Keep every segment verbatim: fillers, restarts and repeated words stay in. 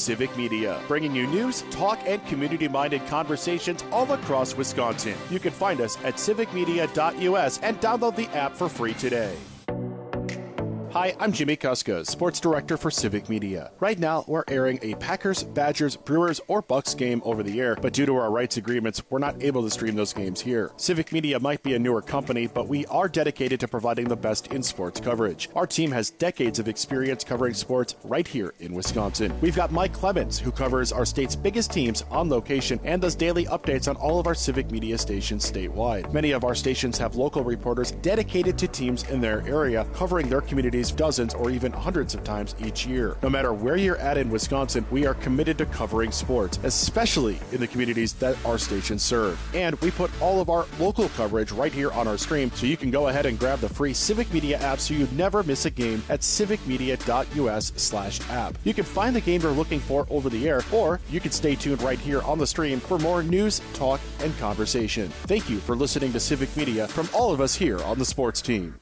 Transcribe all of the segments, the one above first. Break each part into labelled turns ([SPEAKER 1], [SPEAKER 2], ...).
[SPEAKER 1] Civic Media, bringing you news, talk, and community-minded conversations all across Wisconsin. You can find us at civic media dot U S and download the app for free today. Hi, I'm Jimmy Kuska, Sports Director for Civic Media. Right now, we're airing a Packers, Badgers, Brewers, or Bucks game over the air, but due to our rights agreements, we're not able to stream those games here. Civic Media might be a newer company, but we are dedicated to providing the best in sports coverage. Our team has decades of experience covering sports right here in Wisconsin. We've got Mike Clemens, who covers our state's biggest teams on location and does daily updates on all of our Civic Media stations statewide. Many of our stations have local reporters dedicated to teams in their area, covering their communities dozens or even hundreds of times each year. No matter where you're at in Wisconsin, we are committed to covering sports, especially in the communities that our stations serve. And we put all of our local coverage right here on our stream, so you can go ahead and grab the free Civic Media app so you never miss a game at civic media dot U S slash app. You can find the game you're looking for over the air, or you can stay tuned right here on the stream for more news, talk, and conversation. Thank you for listening to Civic Media from all of us here on the sports team.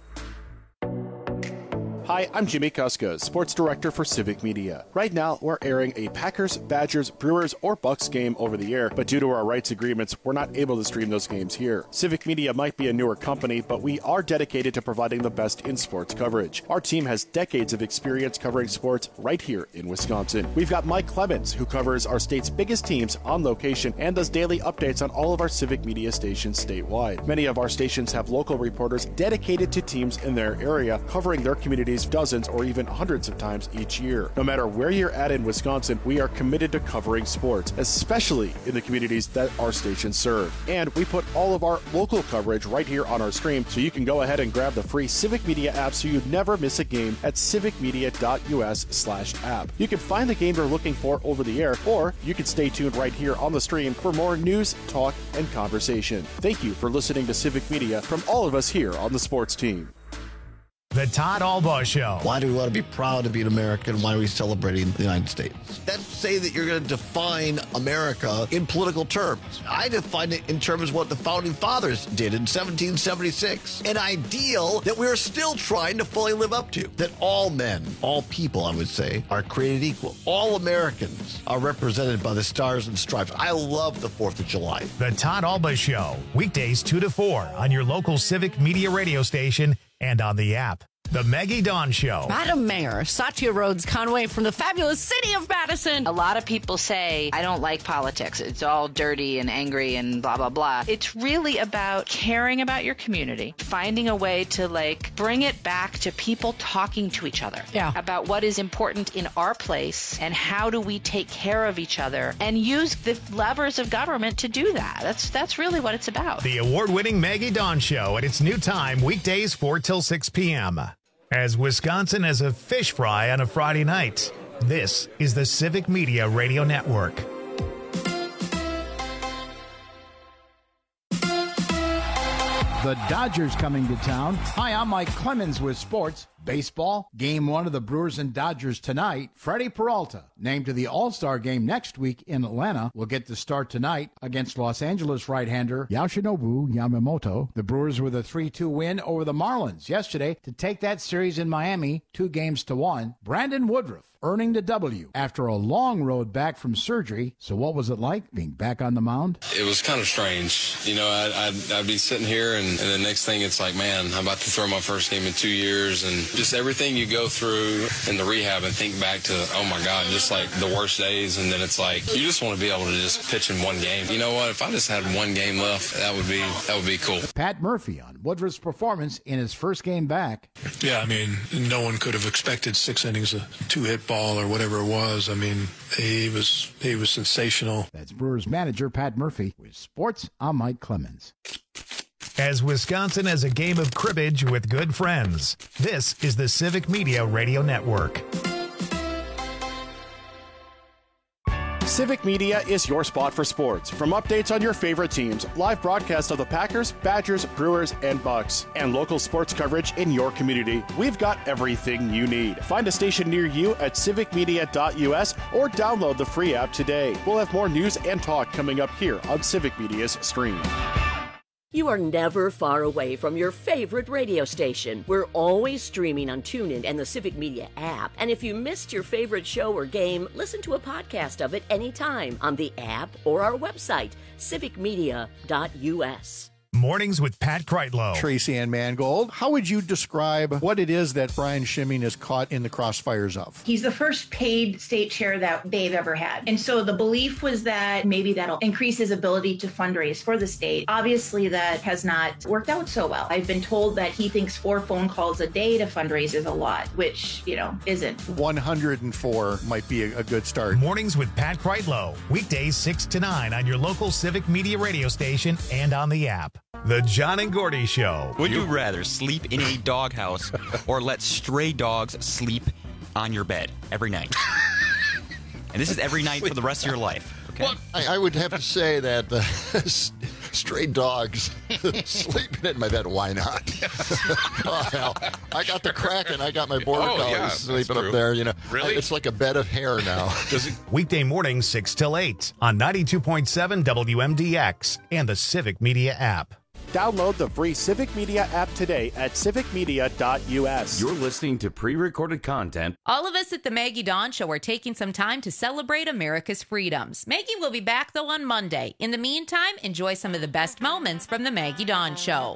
[SPEAKER 1] Hi, I'm Jimmy Kuska, Sports Director for Civic Media. Right now, we're airing a Packers, Badgers, Brewers, or Bucks game over the air, but due to our rights agreements, we're not able to stream those games here. Civic Media might be a newer company, but we are dedicated to providing the best in sports coverage. Our team has decades of experience covering sports right here in Wisconsin. We've got Mike Clemens, who covers our state's biggest teams on location and does daily updates on all of our Civic Media stations statewide. Many of our stations have local reporters dedicated to teams in their area, covering their communities dozens or even hundreds of times each year. No matter where you're at in Wisconsin, we are committed to covering sports, especially in the communities that our stations serve. And we put all of our local coverage right here on our stream, so you can go ahead and grab the free Civic Media app so you never miss a game at civic media dot U S slash app. You can find the game you're looking for over the air, or you can stay tuned right here on the stream for more news, talk, and conversation. Thank you for listening to Civic Media from all of us here on the sports team.
[SPEAKER 2] The Todd Albaugh Show.
[SPEAKER 3] Why do we want to be proud to be an American? Why are we celebrating the United States? Let's say that you're going to define America in political terms. I define it in terms of what the Founding Fathers did in seventeen seventy-six. An ideal that we're still trying to fully live up to. That all men, all people, I would say, are created equal. All Americans are represented by the stars and stripes. I love the fourth of July.
[SPEAKER 2] The Todd Albaugh Show. Weekdays two to four on your local Civic Media radio station and on the app. The Maggie Dawn Show.
[SPEAKER 4] Madam Mayor, Satya Rhodes Conway from the fabulous city of Madison.
[SPEAKER 5] A lot of people say, I don't like politics. It's all dirty and angry and blah, blah, blah. It's really about caring about your community, finding a way to, like, bring it back to people talking to each other
[SPEAKER 4] yeah.
[SPEAKER 5] about what is important in our place and how do we take care of each other and use the levers of government to do that. That's, that's really what it's about.
[SPEAKER 2] The award-winning Maggie Dawn Show at its new time, weekdays four till six p.m. As Wisconsin has a fish fry on a Friday night, this is the Civic Media Radio Network.
[SPEAKER 6] The Dodgers coming to town. Hi, I'm Mike Clemens with sports. Baseball, game one of the Brewers and Dodgers tonight. Freddie Peralta, named to the All-Star game next week in Atlanta, will get the start tonight against Los Angeles right-hander Yoshinobu Yamamoto. The Brewers with a three two win over the Marlins yesterday to take that series in Miami, two games to one. Brandon Woodruff earning the W after a long road back from surgery. So what was it like being back on the mound?
[SPEAKER 7] It was kind of strange. You know, I'd, I'd, I'd be sitting here and, and the next thing it's like, man, I'm about to throw my first game in two years. And just everything you go through in the rehab and think back to, oh my God, just like the worst days. And then it's like, you just want to be able to just pitch in one game. You know what? If I just had one game left, that would be, that would be cool.
[SPEAKER 6] Pat Murphy on Woodruff's performance in his first game back.
[SPEAKER 8] Yeah, I mean, no one could have expected six innings of two-hit ball or whatever it was. I mean, he was he was sensational.
[SPEAKER 6] That's Brewers manager Pat Murphy. With sports, I'm Mike Clemens.
[SPEAKER 2] As Wisconsin has a game of cribbage with good friends, this is the Civic Media Radio Network.
[SPEAKER 1] Civic Media is your spot for sports. From updates on your favorite teams, live broadcasts of the Packers, Badgers, Brewers, and Bucks, and local sports coverage in your community, we've got everything you need. Find a station near you at civic media dot U S or download the free app today. We'll have more news and talk coming up here on Civic Media's stream.
[SPEAKER 9] You are never far away from your favorite radio station. We're always streaming on TuneIn and the Civic Media app. And if you missed your favorite show or game, listen to a podcast of it anytime on the app or our website, civic media dot u s.
[SPEAKER 2] Mornings with Pat Kreitlow.
[SPEAKER 10] Tracy Ann Mangold, how would you describe what it is that Brian Schimming is caught in the crossfires of?
[SPEAKER 11] He's the first paid state chair that they've ever had. And so the belief was that maybe that'll increase his ability to fundraise for the state. Obviously, that has not worked out so well. I've been told that he thinks four phone calls a day to fundraise is a lot, which, you know, isn't.
[SPEAKER 10] one hundred four might be a, a good start.
[SPEAKER 2] Mornings with Pat Kreitlow. Weekdays six to nine on your local Civic Media radio station and on the app. The John and Gordy Show.
[SPEAKER 12] Would you rather sleep in a doghouse or let stray dogs sleep on your bed every night? And this is every night for the rest of your life. Okay?
[SPEAKER 13] Well, I, I would have to say that the stray dogs sleeping in my bed. Why not? Oh, hell, I got the Kraken. I got my border
[SPEAKER 14] oh,
[SPEAKER 13] collies
[SPEAKER 14] yeah,
[SPEAKER 13] sleeping
[SPEAKER 14] true.
[SPEAKER 13] up there. You know,
[SPEAKER 14] really?
[SPEAKER 13] It's like a bed of hair now.
[SPEAKER 14] Does it?
[SPEAKER 2] Weekday mornings six till eight on ninety-two point seven W M D X and the Civic Media app.
[SPEAKER 1] Download the free Civic Media app today at civic media dot u s.
[SPEAKER 15] You're listening to pre-recorded content.
[SPEAKER 16] All of us at the Maggie Dawn Show are taking some time to celebrate America's freedoms. Maggie will be back, though, on Monday. In the meantime, enjoy some of the best moments from the Maggie Dawn Show.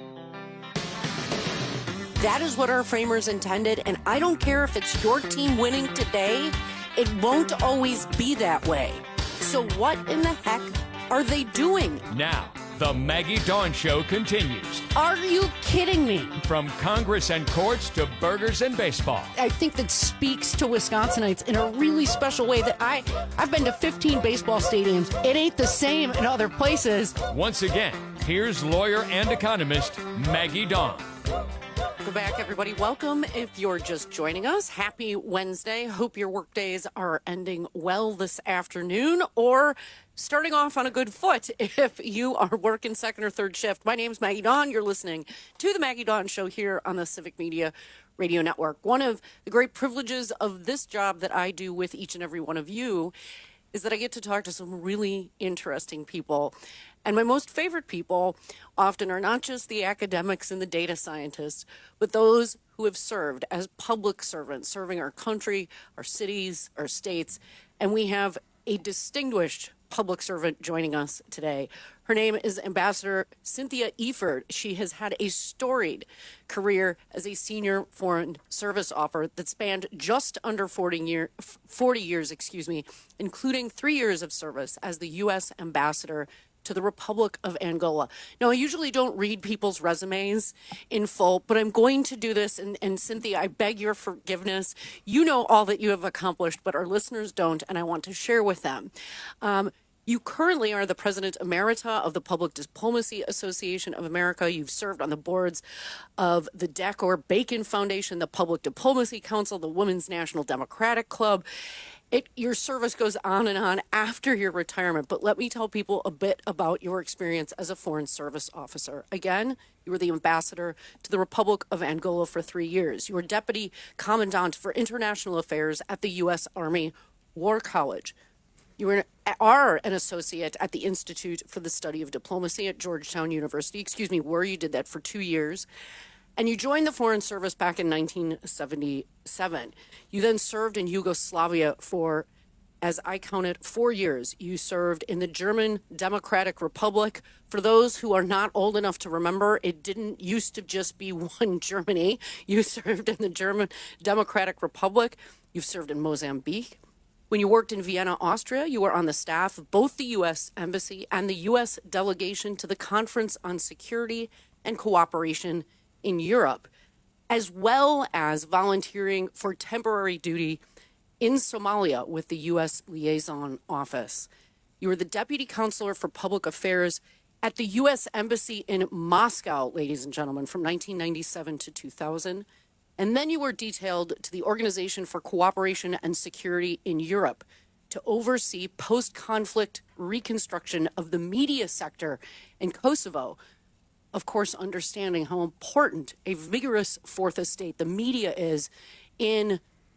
[SPEAKER 4] That is what our framers intended, and I don't care if it's your team winning today, it won't always be that way. So what in the heck are they doing?
[SPEAKER 17] Now, the Maggie Dawn Show continues.
[SPEAKER 4] Are you kidding me?
[SPEAKER 17] From Congress and courts to burgers and baseball.
[SPEAKER 4] I think that speaks to Wisconsinites in a really special way that I, I've been to fifteen baseball stadiums. It ain't the same in other places.
[SPEAKER 17] Once again, here's lawyer and economist Maggie Dawn.
[SPEAKER 4] Welcome back, everybody. Welcome. If you're just joining us, happy Wednesday. Hope your work days are ending well this afternoon or starting off on a good foot if you are working second or third shift. My name's Maggie Dawn. You're listening to the Maggie Dawn Show here on the Civic Media Radio Network. One of the great privileges of this job that I do with each and every one of you is that I get to talk to some really interesting people. And my most favorite people often are not just the academics and the data scientists, but those who have served as public servants, serving our country, our cities, our states. And we have a distinguished public servant joining us today. Her name is Ambassador Cynthia Eford. She has had a storied career as a senior foreign service officer that spanned just under forty, year, forty years, excuse me, including three years of service as the U S ambassador to the Republic of Angola. Now, I usually don't read people's resumes in full, but I'm going to do this. And, and Cynthia, I beg your forgiveness. You know all that you have accomplished, but our listeners don't, and I want to share with them. Um, You currently are the President Emerita of the Public Diplomacy Association of America. You've served on the boards of the Decor Bacon Foundation, the Public Diplomacy Council, the Women's National Democratic Club. It, your service goes on and on after your retirement, but let me tell people a bit about your experience as a Foreign Service Officer. Again, you were the ambassador to the Republic of Angola for three years. You were Deputy Commandant for International Affairs at the U S Army War College. You were, are an associate at the Institute for the Study of Diplomacy at Georgetown University. Excuse me, were you did that for two years. And you joined the Foreign Service back in nineteen seventy-seven. You then served in Yugoslavia for, as I counted, four years. You served in the German Democratic Republic. For those who are not old enough to remember, it didn't used to just be one Germany. You served in the German Democratic Republic. You've served in Mozambique. When you worked in Vienna, Austria, you were on the staff of both the U S Embassy and the U S delegation to the Conference on Security and Cooperation in Europe, as well as volunteering for temporary duty in Somalia with the U S Liaison Office. You were the Deputy Counselor for Public Affairs at the U S Embassy in Moscow, ladies and gentlemen, from nineteen ninety-seven to two thousand. And then you were detailed to the Organization for Cooperation and Security in Europe to oversee post-conflict reconstruction of the media sector in Kosovo. Of course, understanding how important a vigorous fourth estate, the media, is in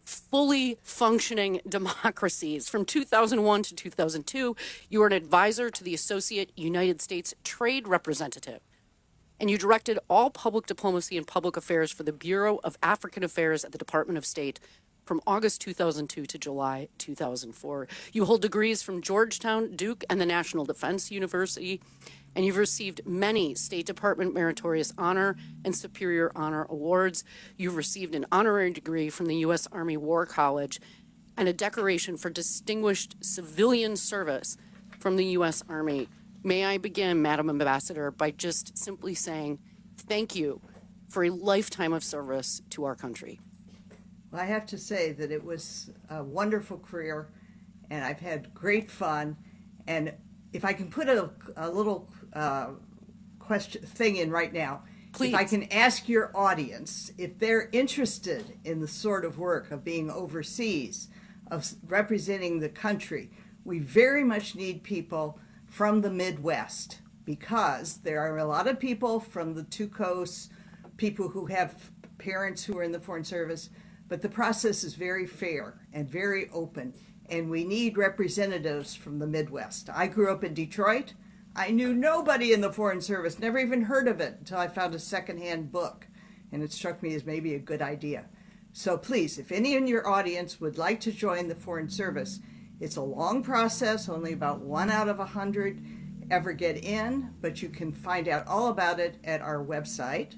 [SPEAKER 4] fully functioning democracies. From two thousand one to two thousand two, you were an advisor to the Associate United States Trade Representative, and you directed all public diplomacy and public affairs for the Bureau of African Affairs at the Department of State from August two thousand two to July two thousand four. You hold degrees from Georgetown, Duke, and the National Defense University, and you've received many State Department Meritorious Honor and Superior Honor Awards. You've received an honorary degree from the U S Army War College and a decoration for distinguished civilian service from the U S Army. May I begin, Madam Ambassador, by just simply saying thank you for a lifetime of service to our country.
[SPEAKER 14] Well, I have to say that it was a wonderful career, and I've had great fun. And if I can put a, a little uh, question thing in right now,
[SPEAKER 4] Please.
[SPEAKER 14] If I can ask your audience if they're interested in the sort of work of being overseas, of representing the country, we very much need people from the Midwest, because there are a lot of people from the two coasts, people who have parents who are in the Foreign Service, but the process is very fair and very open, and we need representatives from the Midwest. I grew up in Detroit. I knew nobody in the Foreign Service, never even heard of it until I found a secondhand book, and it struck me as maybe a good idea. So please, if any in your audience would like to join the Foreign Service, it's a long process, only about one out of a hundred ever get in, but you can find out all about it at our website,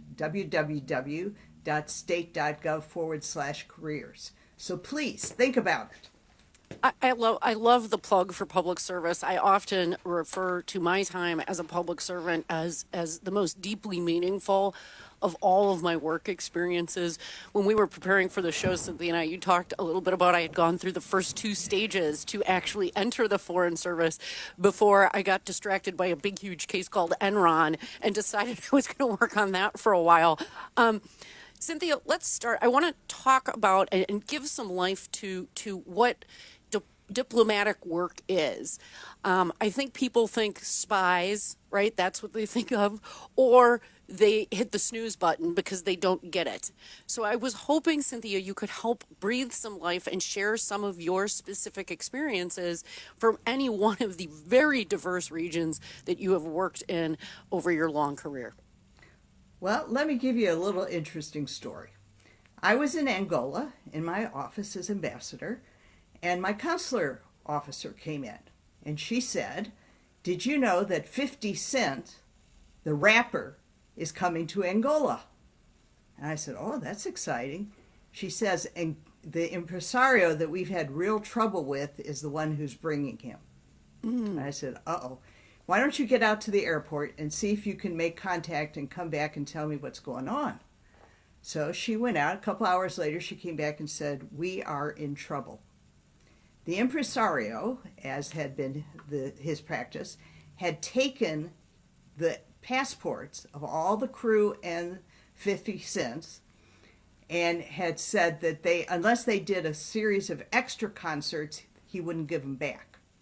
[SPEAKER 14] www.state.gov forward slash careers. So please think about it.
[SPEAKER 4] I, I love I love the plug for public service. I often refer to my time as a public servant as as the most deeply meaningful of all of my work experiences. When we were preparing for the show, Cynthia and I, you talked a little bit about I had gone through the first two stages to actually enter the Foreign Service before I got distracted by a big, huge case called Enron and decided I was going to work on that for a while. Um, Cynthia, let's start. I want to talk about and, and give some life to to what di- diplomatic work is. Um, I think people think spies, right? That's what they think of, or they hit the snooze button because they don't get it. So I was hoping, Cynthia, you could help breathe some life and share some of your specific experiences from any one of the very diverse regions that you have worked in over your long career.
[SPEAKER 14] Well, let me give you a little interesting story. I was in Angola in my office as ambassador, and my consular officer came in, and she said, "Did you know that fifty Cent, the rapper, is coming to Angola?" And I said, "Oh, that's exciting." She says, "And the impresario that we've had real trouble with is the one who's bringing him." Mm. And I said, uh-oh. Why don't you get out to the airport and see if you can make contact and come back and tell me what's going on? So she went out. A couple hours later, she came back and said, "We are in trouble." The impresario, as had been the, his practice, had taken the passports of all the crew and fifty cents and had said that they, unless they did a series of extra concerts, he wouldn't give them back.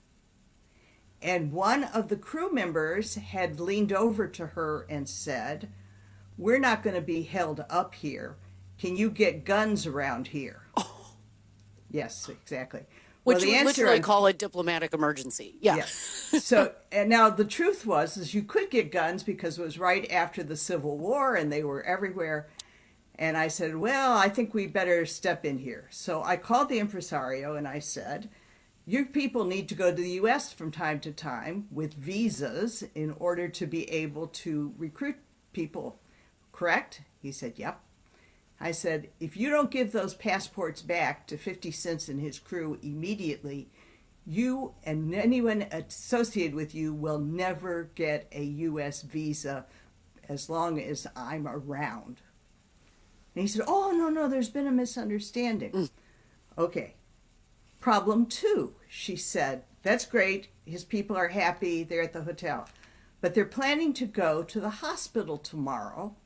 [SPEAKER 14] And one of the crew members had leaned over to her and said, "We're not going to be held up here. Can you get guns around here?" Oh. Yes, exactly.
[SPEAKER 4] Which
[SPEAKER 14] well, the
[SPEAKER 4] would
[SPEAKER 14] answer,
[SPEAKER 4] literally call a diplomatic emergency. Yeah.
[SPEAKER 14] yeah. So, and now the truth was, is you could get guns because it was right after the Civil War and they were everywhere. And I said, well, I think we better step in here. So I called the impresario and I said, "You people need to go to the U S from time to time with visas in order to be able to recruit people, correct?" He said, "Yep." I said, "If you don't give those passports back to fifty cents and his crew immediately, you and anyone associated with you will never get a U S visa as long as I'm around." And he said, "Oh, no, no, there's been a misunderstanding." Mm. Okay. Problem two, she said, "That's great. His people are happy. They're at the hotel. But they're planning to go to the hospital tomorrow."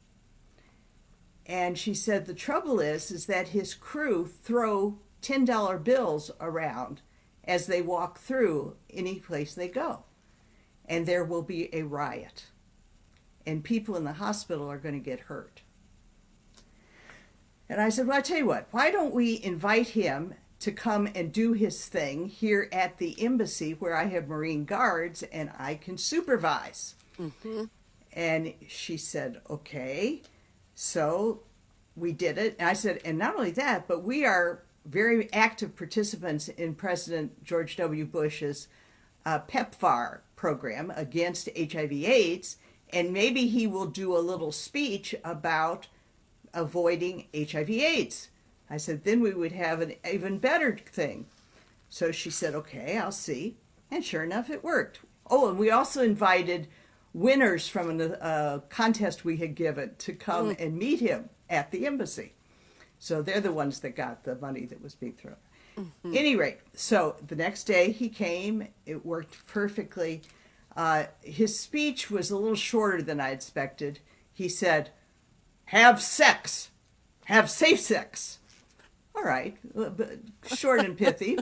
[SPEAKER 14] And she said, "The trouble is, is that his crew throw ten dollar bills around as they walk through any place they go. And there will be a riot. And people in the hospital are going to get hurt." And I said, well, I tell you what, why don't we invite him to come and do his thing here at the embassy where I have Marine guards and I can supervise. Mm-hmm. And she said, okay. So we did it. And I said, and not only that, but we are very active participants in President George W. Bush's uh, PEPFAR program against H I V AIDS. And maybe he will do a little speech about avoiding H I V AIDS. I said, then we would have an even better thing. So she said, okay, I'll see. And sure enough, it worked. Oh, and we also invited winners from a uh, contest we had given to come mm. and meet him at the embassy. So they're the ones that got the money that was being thrown. Mm-hmm. Any rate, so the next day he came. It worked perfectly. Uh, his speech was a little shorter than I expected. He said, have sex. Have safe sex. All right, short and pithy.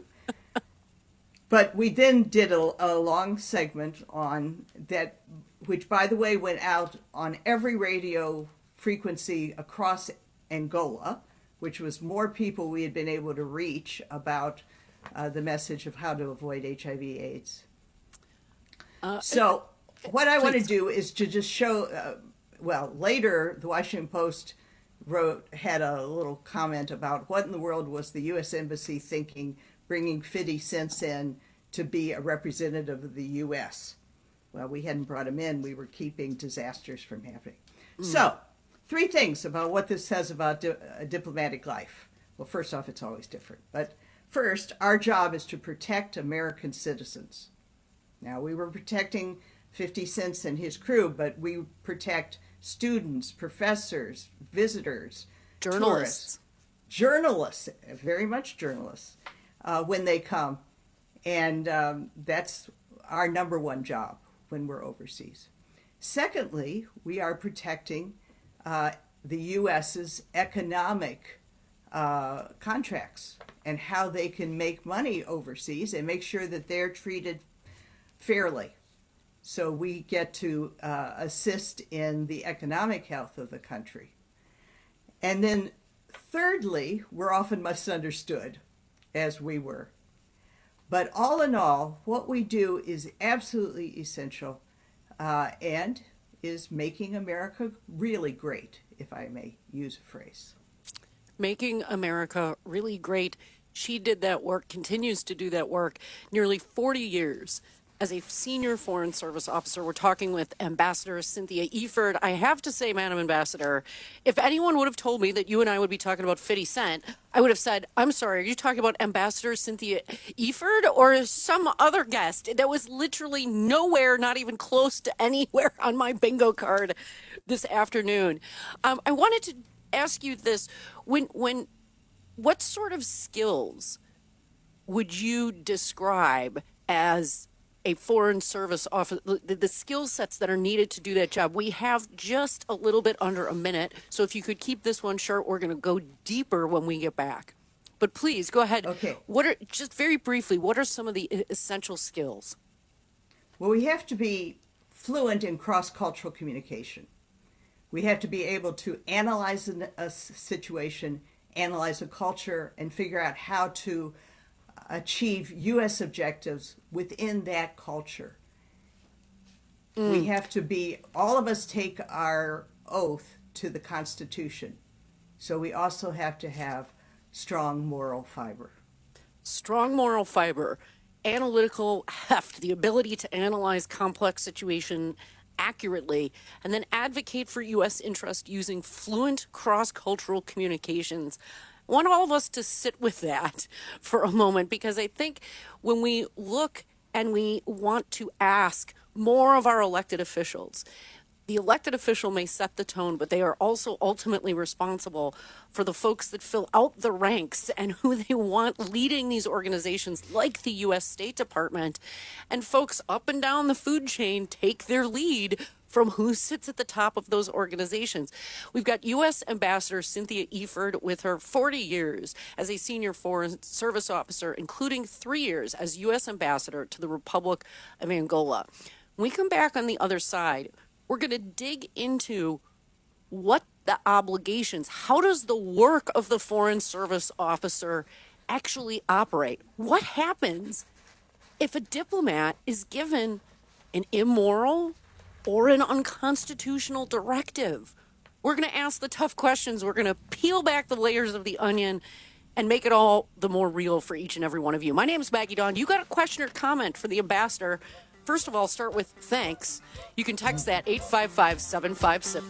[SPEAKER 14] But we then did a, a long segment on that, which, by the way, went out on every radio frequency across Angola, which was more people we had been able to reach about uh, the message of how to avoid H I V AIDS. Uh, so what I please. want to do is to just show, uh, well, later the Washington Post wrote, had a little comment about what in the world was the U S Embassy thinking, bringing fifty cents in to be a representative of the U S. Well, we hadn't brought him in. We were keeping disasters from happening. Mm. So, three things about what this says about di- a diplomatic life. Well, first off, it's always different. But first, our job is to protect American citizens. Now, we were protecting fifty cents and his crew, but we protect students, professors, visitors,
[SPEAKER 4] journalists,
[SPEAKER 14] tourists, journalists, very much journalists, uh, when they come. And um, that's our number one job when we're overseas. Secondly, we are protecting uh, the U S's economic uh, contracts and how they can make money overseas and make sure that they're treated fairly. So we get to uh, assist in the economic health of the country. And then thirdly, we're often misunderstood, as we were. But all in all, what we do is absolutely essential uh, and is making America really great, if I may use a phrase.
[SPEAKER 4] Making America really great. She did that work, continues to do that work, nearly forty years. As a senior Foreign Service officer, we're talking with Ambassador Cynthia Eford. I have to say, Madam Ambassador, if anyone would have told me that you and I would be talking about fifty cent, I would have said, I'm sorry, are you talking about Ambassador Cynthia Eford or some other guest? That was literally nowhere, not even close to anywhere on my bingo card this afternoon. Um, I wanted to ask you this. When, when, what sort of skills would you describe as a Foreign Service officer, the, the skill sets that are needed to do that job? We have just a little bit under a minute, so if you could keep this one short, we're going to go deeper when we get back. But please, go ahead.
[SPEAKER 14] Okay.
[SPEAKER 4] What are, just very briefly, what are some of the essential skills?
[SPEAKER 14] Well, we have to be fluent in cross-cultural communication. We have to be able to analyze a situation, analyze a culture, and figure out how to achieve U S objectives within that culture. Mm. We have to be, all of us take our oath to the Constitution. So we also have to have strong moral fiber.
[SPEAKER 4] Strong moral fiber, analytical heft, the ability to analyze complex situation accurately, and then advocate for U S interest using fluent cross-cultural communications. I want all of us to sit with that for a moment, because I think when we look and we want to ask more of our elected officials, the elected official may set the tone, but they are also ultimately responsible for the folks that fill out the ranks and who they want leading these organizations like the U S State Department. And folks up and down the food chain take their lead from who sits at the top of those organizations. We've got U S Ambassador Cynthia Eford with her forty years as a senior Foreign Service officer, including three years as U S Ambassador to the Republic of Angola. When we come back on the other side, we're going to dig into what the obligations? How does the work of the Foreign Service officer actually operate? What happens if a diplomat is given an immoral or an unconstitutional directive? We're going to ask the tough questions. We're going to peel back the layers of the onion and make it all the more real for each and every one of you. My name is Maggie Dawn. You got a question or comment for the ambassador? First of all, start with thanks. You can text that eight five five, seven five six.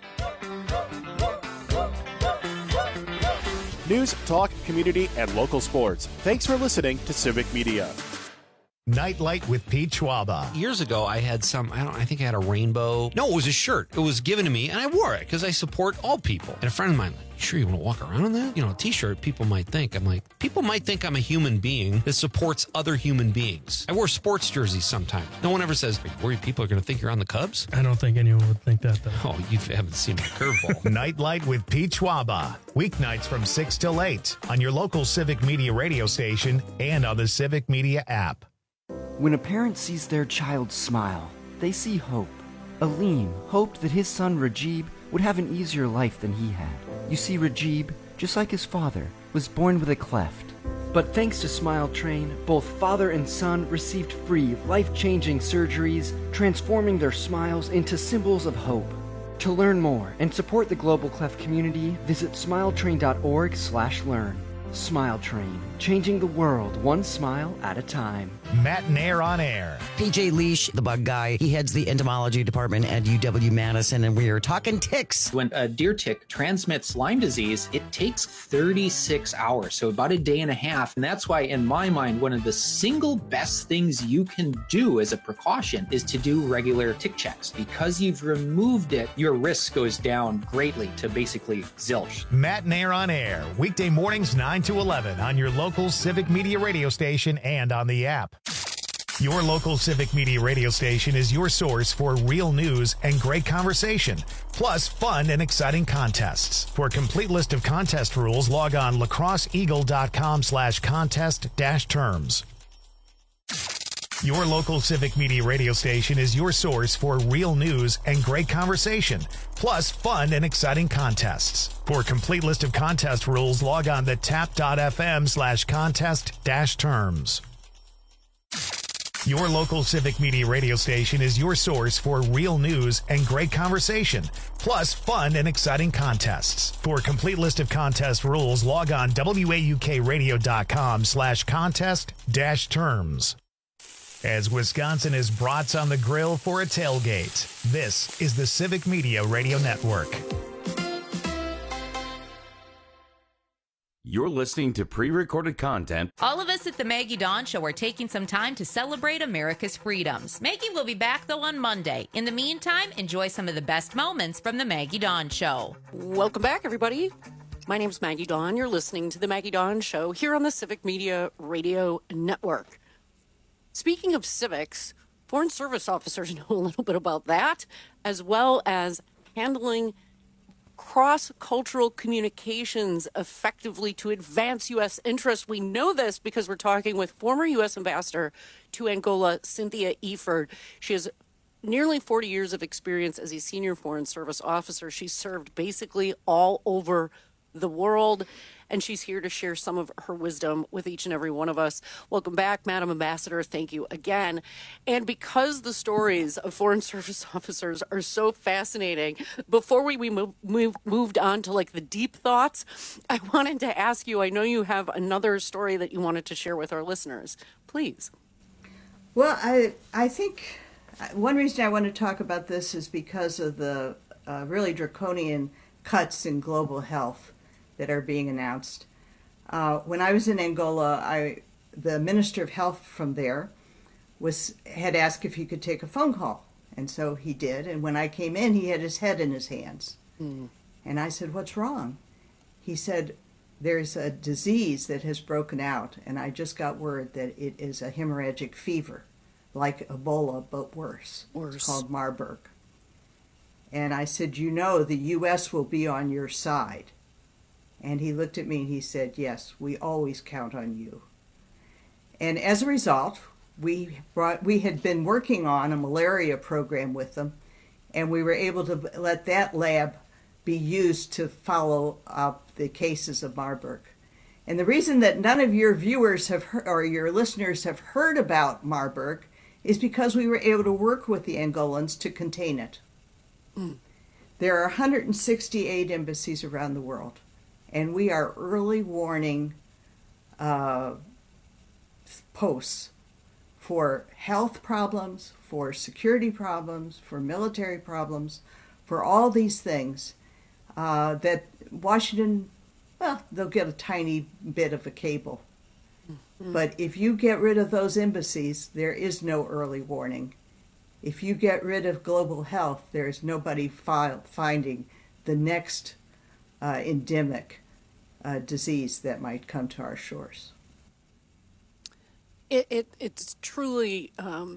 [SPEAKER 1] News, talk, community, and local sports. Thanks for listening to Civic Media.
[SPEAKER 2] Nightlight with Pete Schwaba.
[SPEAKER 18] Years ago, I had some, I don't I think I had a rainbow. No, it was a shirt. It was given to me, and I wore it because I support all people. And a friend of mine, like, sure you want to walk around in that? You know, a t-shirt, people might think. I'm like, people might think I'm a human being that supports other human beings. I wear sports jerseys sometimes. No one ever says, are you worried people are going to think you're on the Cubs?
[SPEAKER 19] I don't think anyone would think that, though.
[SPEAKER 18] Oh, you haven't seen my curveball.
[SPEAKER 2] Nightlight with Pete Schwaba. Weeknights from six till eight on your local Civic Media radio station and on the Civic Media app.
[SPEAKER 20] When a parent sees their child smile, they see hope. Aleem hoped that his son Rajib would have an easier life than he had. You see, Rajib, just like his father, was born with a cleft. But thanks to Smile Train, both father and son received free, life-changing surgeries, transforming their smiles into symbols of hope. To learn more and support the Global Cleft community, visit smiletrain.org slash learn. Smile Train, changing the world one smile at a time.
[SPEAKER 2] Matt Nair on air.
[SPEAKER 21] P J Leash, the bug guy, he heads the entomology department at U W-Madison, and we are talking ticks.
[SPEAKER 22] When a deer tick transmits Lyme disease, it takes thirty-six hours, so about a day and a half. And that's why, in my mind, one of the single best things you can do as a precaution is to do regular tick checks. Because you've removed it, your risk goes down greatly to basically zilch.
[SPEAKER 2] Matt Nair on air, weekday mornings nine to eleven on your local Civic Media radio station and on the app. Your local Civic Media radio station is your source for real news and great conversation, plus fun and exciting contests. For a complete list of contest rules, log on lacrosseeagle.com slash contest dash terms. Your local Civic Media radio station is your source for real news and great conversation, plus fun and exciting contests. For a complete list of contest rules, log on to tap.fm slash contest dash terms. Your local Civic Media radio station is your source for real news and great conversation, plus fun and exciting contests. For a complete list of contest rules, log on waukradio.com slash contest dash terms. As Wisconsin is brats on the grill for a tailgate, this is the Civic Media Radio Network.
[SPEAKER 15] You're listening to pre-recorded content.
[SPEAKER 16] All of us at the Maggie Dawn Show are taking some time to celebrate America's freedoms. Maggie will be back, though, on Monday. In the meantime, enjoy some of the best moments from the Maggie Dawn Show.
[SPEAKER 4] Welcome back, everybody. My name's Maggie Dawn. You're listening to the Maggie Dawn Show here on the Civic Media Radio Network. Speaking of civics, Foreign Service officers know a little bit about that, as well as handling cross-cultural communications effectively to advance U S interests. We know this because we're talking with former U S Ambassador to Angola, Cynthia Eford. She has nearly forty years of experience as a senior Foreign Service officer. She's served basically all over the world, and she's here to share some of her wisdom with each and every one of us. Welcome back, Madam Ambassador. Thank you again. And because the stories of Foreign Service officers are so fascinating, before we, we move, move, moved on to like the deep thoughts, I wanted to ask you, I know you have another story that you wanted to share with our listeners. Please.
[SPEAKER 14] Well, I, I think one reason I want to talk about this is because of the uh, really draconian cuts in global health that are being announced. Uh, when I was in Angola, I, the Minister of Health from there was had asked if he could take a phone call. And so he did. And when I came in, he had his head in his hands. Mm. And I said, "What's wrong?" He said, "There's a disease that has broken out, and I just got word that it is a hemorrhagic fever, like Ebola, but worse. Worse. It's called Marburg." And I said, "You know, the U S will be on your side." And he looked at me and he said, "Yes, we always count on you." And as a result, we brought, we had been working on a malaria program with them, and we were able to let that lab be used to follow up the cases of Marburg. And the reason that none of your viewers have heard, or your listeners have heard about Marburg is because we were able to work with the Angolans to contain it. Mm. There are one hundred sixty-eight embassies around the world, and we are early warning uh, posts for health problems, for security problems, for military problems, for all these things uh, that Washington, well, they'll get a tiny bit of a cable. Mm-hmm. But if you get rid of those embassies, there is no early warning. If you get rid of global health, there is nobody fi- finding the next uh, endemic uh, disease that might come to our shores.
[SPEAKER 4] It, it it's truly um,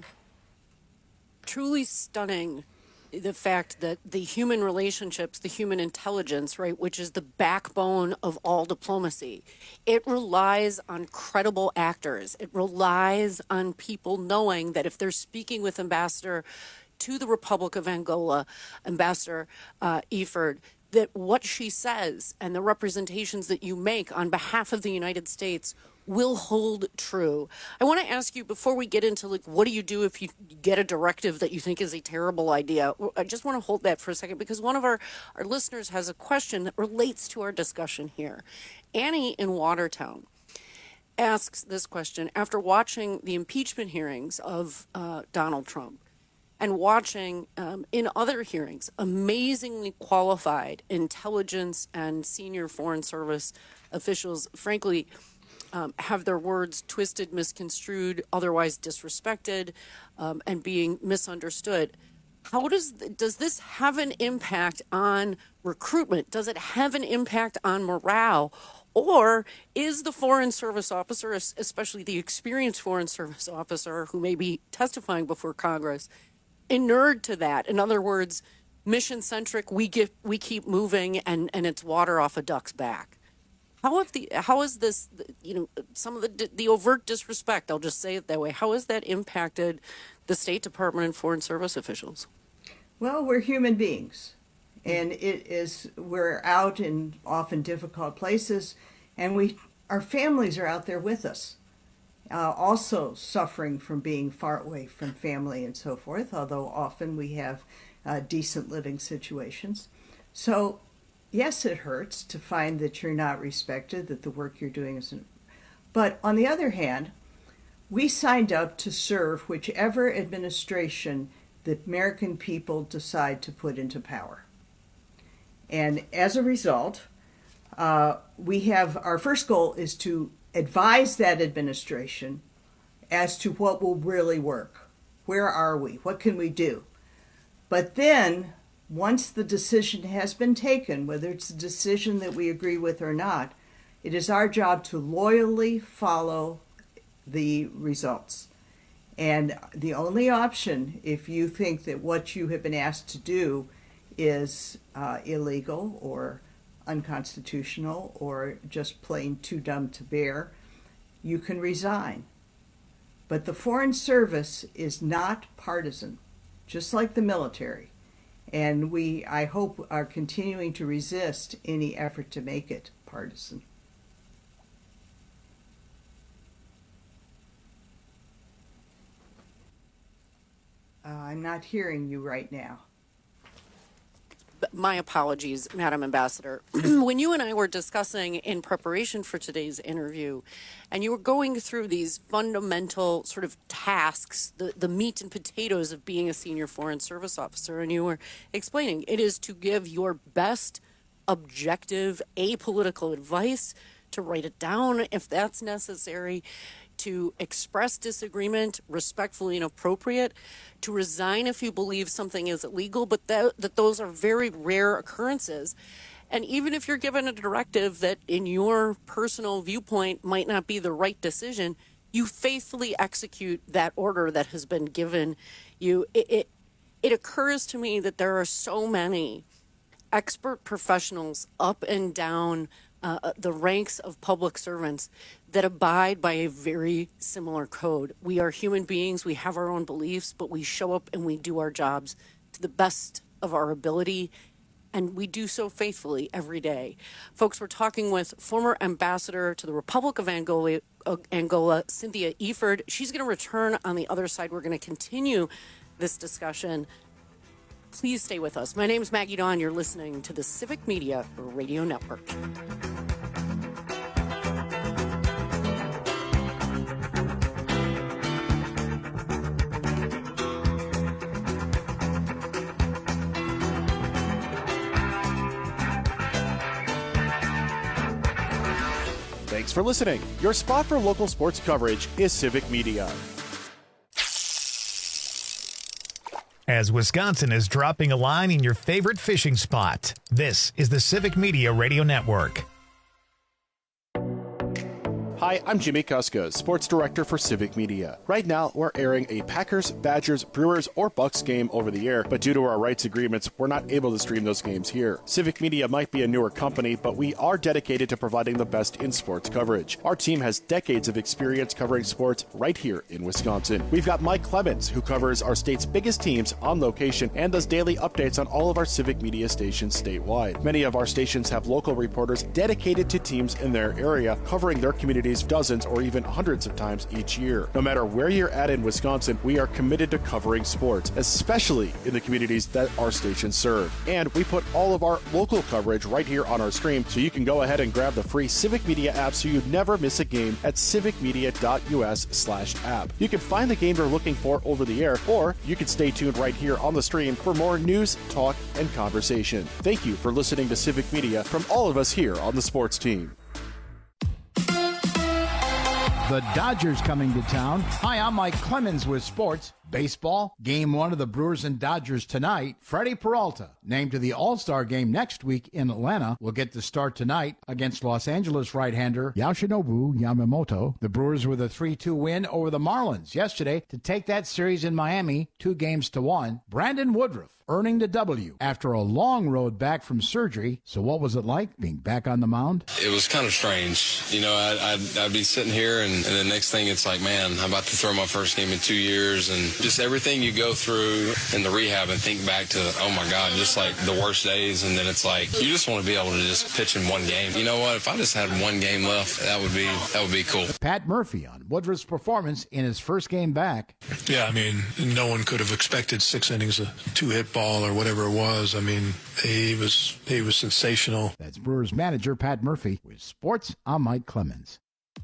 [SPEAKER 4] truly stunning, the fact that the human relationships, the human intelligence, right, which is the backbone of all diplomacy, it relies on credible actors. It relies on people knowing that if they're speaking with Ambassador to the Republic of Angola, Ambassador uh, Eford, that what she says and the representations that you make on behalf of the United States will hold true. I want to ask you, before we get into, like, what do you do if you get a directive that you think is a terrible idea? I just want to hold that for a second, because one of our, our listeners has a question that relates to our discussion here. Annie in Watertown asks this question after watching the impeachment hearings of uh, Donald Trump and watching um, in other hearings amazingly qualified intelligence and senior Foreign Service officials, frankly, Um, have their words twisted, misconstrued, otherwise disrespected, um, and being misunderstood. How does does this have an impact on recruitment? Does it have an impact on morale? Or is the Foreign Service officer, especially the experienced Foreign Service officer who may be testifying before Congress, inured to that? In other words, mission-centric, we get, we keep moving, and, and it's water off a duck's back. How have the how is this, you know, some of the the overt disrespect, I'll just say it that way, how has that impacted the State Department and Foreign Service officials?
[SPEAKER 14] Well, we're human beings, and it is we're out in often difficult places, and we our families are out there with us, uh, also suffering from being far away from family and so forth, although often we have uh, decent living situations. So yes, it hurts to find that you're not respected, that the work you're doing isn't. But on the other hand, we signed up to serve whichever administration the American people decide to put into power. And as a result, uh, we have our first goal is to advise that administration as to what will really work. Where are we? What can we do? But then, once the decision has been taken, whether it's a decision that we agree with or not, it is our job to loyally follow the results. And the only option, if you think that what you have been asked to do is uh, illegal or unconstitutional or just plain too dumb to bear, you can resign. But the Foreign Service is not partisan, just like the military. And we, I hope, are continuing to resist any effort to make it partisan. Uh, I'm not hearing you right now.
[SPEAKER 4] My apologies, Madam Ambassador. When you and I were discussing in preparation for today's interview, and you were going through these fundamental sort of tasks, the, the meat and potatoes of being a senior Foreign Service officer, and you were explaining it is to give your best objective, apolitical advice, to write it down if that's necessary, to express disagreement respectfully and appropriate, to resign if you believe something is illegal, but that, that those are very rare occurrences. And even if you're given a directive that in your personal viewpoint might not be the right decision, you faithfully execute that order that has been given you. It, it, it occurs to me that there are so many expert professionals up and down uh, the ranks of public servants that abide by a very similar code. We are human beings. We have our own beliefs, but we show up and we do our jobs to the best of our ability. and we do so faithfully every day. Folks, we're talking with former ambassador to the Republic of Angola, uh, Angola Cynthia Eford. She's going to return on the other side. We're going to continue this discussion. Please stay with us. My name is Maggie Dawn. You're listening to the Civic Media Radio Network.
[SPEAKER 1] Thanks for listening. Your spot for local sports coverage is Civic Media.
[SPEAKER 2] As Wisconsin is dropping a line in your favorite fishing spot, this is the Civic Media Radio Network.
[SPEAKER 1] Hi, I'm Jimmy Kuska, Sports Director for Civic Media. Right now, we're airing a Packers, Badgers, Brewers, or Bucks game over the air, but due to our rights agreements, we're not able to stream those games here. Civic Media might be a newer company, but we are dedicated to providing the best in sports coverage. Our team has decades of experience covering sports right here in Wisconsin. We've got Mike Clemens, who covers our state's biggest teams on location and does daily updates on all of our Civic Media stations statewide. Many of our stations have local reporters dedicated to teams in their area, covering their communities dozens or even hundreds of times each year. No matter where you're at in Wisconsin, we are committed to covering sports, especially in the communities that our stations serve. And we put all of our local coverage right here on our stream, so you can go ahead and grab the free Civic Media app so you never miss a game at civicmedia.us slash app. You can find the game you're looking for over the air, or you can stay tuned right here on the stream for more news, talk, and conversation. Thank you for listening to Civic Media from all of us here on the sports team.
[SPEAKER 6] The Dodgers coming to town. Hi, I'm Mike Clemens with sports. Baseball, game one of the Brewers and Dodgers tonight. Freddie Peralta, named to the All-Star game next week in Atlanta, will get the start tonight against Los Angeles right-hander Yoshinobu Yamamoto. The Brewers with a three two win over the Marlins yesterday to take that series in Miami, two games to one. Brandon Woodruff earning the W after a long road back from surgery. So what was it like being back on the mound?
[SPEAKER 7] It was kind of strange. You know, I'd, I'd, I'd be sitting here, and, and the next thing it's like, man, I'm about to throw my first game in two years, and just everything you go through in the rehab and think back to, oh my God, just like the worst days. And then it's like, you just want to be able to just pitch in one game. You know what? If I just had one game left, that would be, that would be cool.
[SPEAKER 6] Pat Murphy on Woodruff's performance in his first game back.
[SPEAKER 8] Yeah, I mean, no one could have expected six innings of two-hit ball or whatever it was. I mean, he was, he was sensational.
[SPEAKER 6] That's Brewers manager Pat Murphy. With sports, I'm Mike Clemens.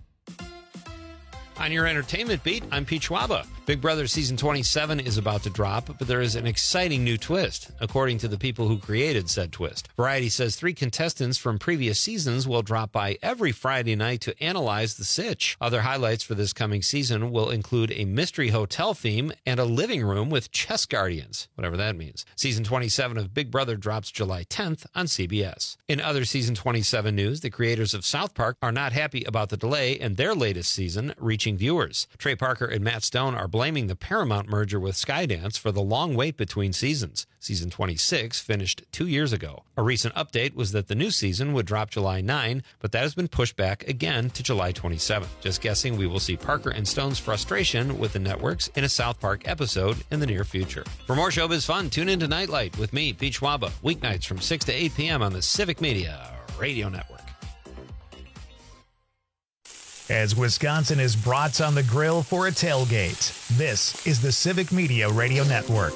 [SPEAKER 18] On your entertainment beat, I'm Pete Schwaba. Big Brother Season twenty-seven is about to drop, but there is an exciting new twist, according to the people who created said twist. Variety says three contestants from previous seasons will drop by every Friday night to analyze the sitch. Other highlights for this coming season will include a mystery hotel theme and a living room with chess guardians, whatever that means. Season twenty-seven of Big Brother drops July tenth on C B S. In other Season twenty-seven news, the creators of South Park are not happy about the delay in their latest season reaching viewers. Trey Parker and Matt Stone are blaming the Paramount merger with Skydance for the long wait between seasons. Season twenty-six finished two years ago. A recent update was that the new season would drop July ninth, but that has been pushed back again to July twenty-seventh. Just guessing we will see Parker and Stone's frustration with the networks in a South Park episode in the near future. For more showbiz fun, tune into Nightlight with me, Pete Schwaba, weeknights from six to eight p.m. on the Civic Media Radio Network.
[SPEAKER 2] As Wisconsin is brats on the grill for a tailgate, this is the Civic Media Radio Network.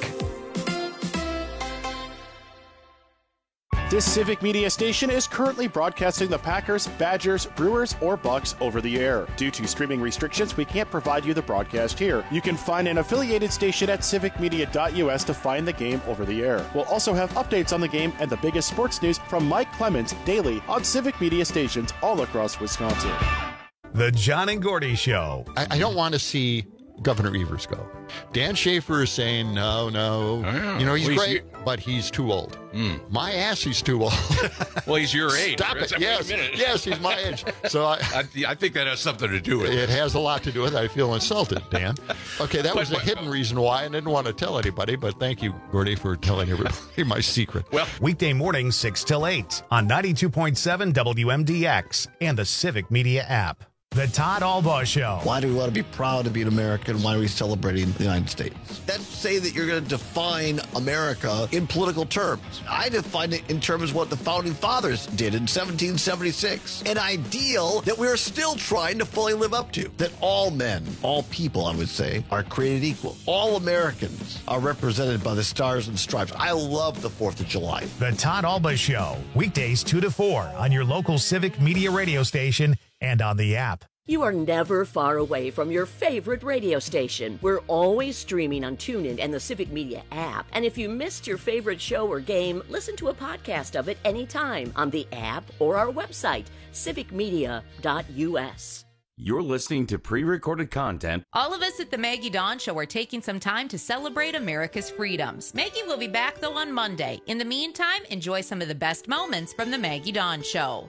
[SPEAKER 1] This Civic Media station is currently broadcasting the Packers, Badgers, Brewers, or Bucks over the air. Due to streaming restrictions, we can't provide you the broadcast here. You can find an affiliated station at civic media dot u s to find the game over the air. We'll also have updates on the game and the biggest sports news from Mike Clemens daily on Civic Media stations all across Wisconsin.
[SPEAKER 2] The John and Gordy Show.
[SPEAKER 13] I, I don't want to see Governor Evers go. Dan Schaefer is saying, no, no.
[SPEAKER 3] Oh, yeah.
[SPEAKER 13] You know, he's
[SPEAKER 3] well,
[SPEAKER 13] great,
[SPEAKER 3] he's,
[SPEAKER 13] but he's too old.
[SPEAKER 3] Mm.
[SPEAKER 13] My ass, he's too old.
[SPEAKER 3] Well, he's your age.
[SPEAKER 13] Stop it. Yes, yes, he's my age. So I,
[SPEAKER 3] I, I think that has something to do with it.
[SPEAKER 13] It has a lot to do with it. I feel insulted, Dan. Okay, that was a hidden reason why I didn't want to tell anybody, but thank you, Gordy, for telling everybody my secret.
[SPEAKER 2] Well, weekday mornings, six till eight on ninety-two point seven W M D X and the Civic Media app. The Todd Albaugh Show.
[SPEAKER 5] Why do we want to be proud to be an American? Why are we celebrating the United States? That's say that you're going to define America in political terms. I define it in terms of what the Founding Fathers did in seventeen seventy-six. An ideal that we're still trying to fully live up to. That all men, all people, I would say, are created equal. All Americans are represented by the stars and stripes. I love the fourth of July.
[SPEAKER 2] The Todd Albaugh Show. Weekdays two to four on your local Civic Media radio station and on the app.
[SPEAKER 9] You are never far away from your favorite radio station. We're always streaming on TuneIn and the Civic Media app. And if you missed your favorite show or game, listen to a podcast of it anytime on the app or our website, civic media dot u s.
[SPEAKER 15] You're listening to pre-recorded content.
[SPEAKER 16] All of us at the Maggie Dawn Show are taking some time to celebrate America's freedoms. Maggie will be back, though, on Monday. In the meantime, enjoy some of the best moments from the Maggie Dawn Show.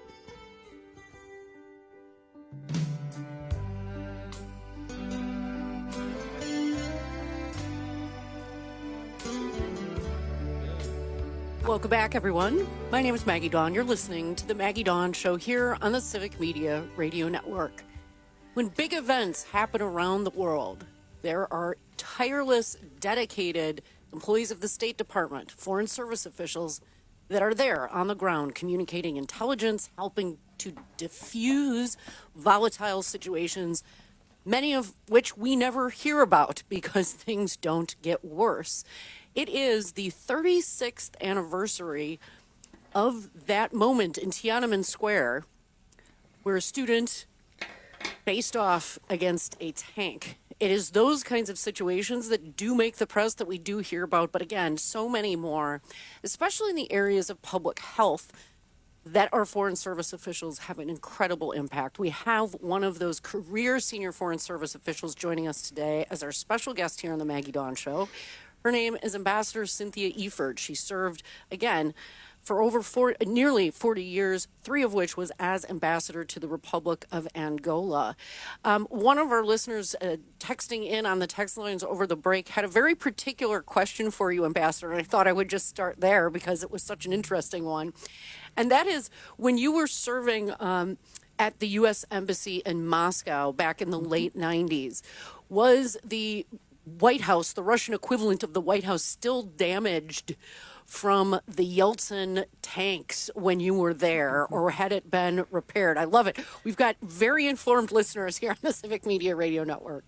[SPEAKER 4] Welcome back, everyone. My name is Maggie Dawn. You're listening to the Maggie Dawn Show here on the Civic Media Radio Network. When big events happen around the world, there are tireless, dedicated employees of the State Department, Foreign Service officials that are there on the ground communicating intelligence, helping to diffuse volatile situations, many of which we never hear about because things don't get worse. It is the thirty-sixth anniversary of that moment in Tiananmen Square where a student faced off against a tank. It is those kinds of situations that do make the press that we do hear about, but again, so many more, especially in the areas of public health, that our Foreign Service officials have an incredible impact. We have one of those career senior Foreign Service officials joining us today as our special guest here on the Maggie Dawn Show. Her name is Ambassador Cynthia Eford. She served, again, for over four, nearly forty years, three of which was as ambassador to the Republic of Angola. Um, one of our listeners uh, texting in on the text lines over the break had a very particular question for you, Ambassador, and I thought I would just start there because it was such an interesting one. And that is, when you were serving um, at the U S Embassy in Moscow back in the late nineties, was the White House, the Russian equivalent of the White House, still damaged from the Yeltsin tanks when you were there, or had it been repaired? I love it. We've got very informed listeners here on the Civic Media Radio Network.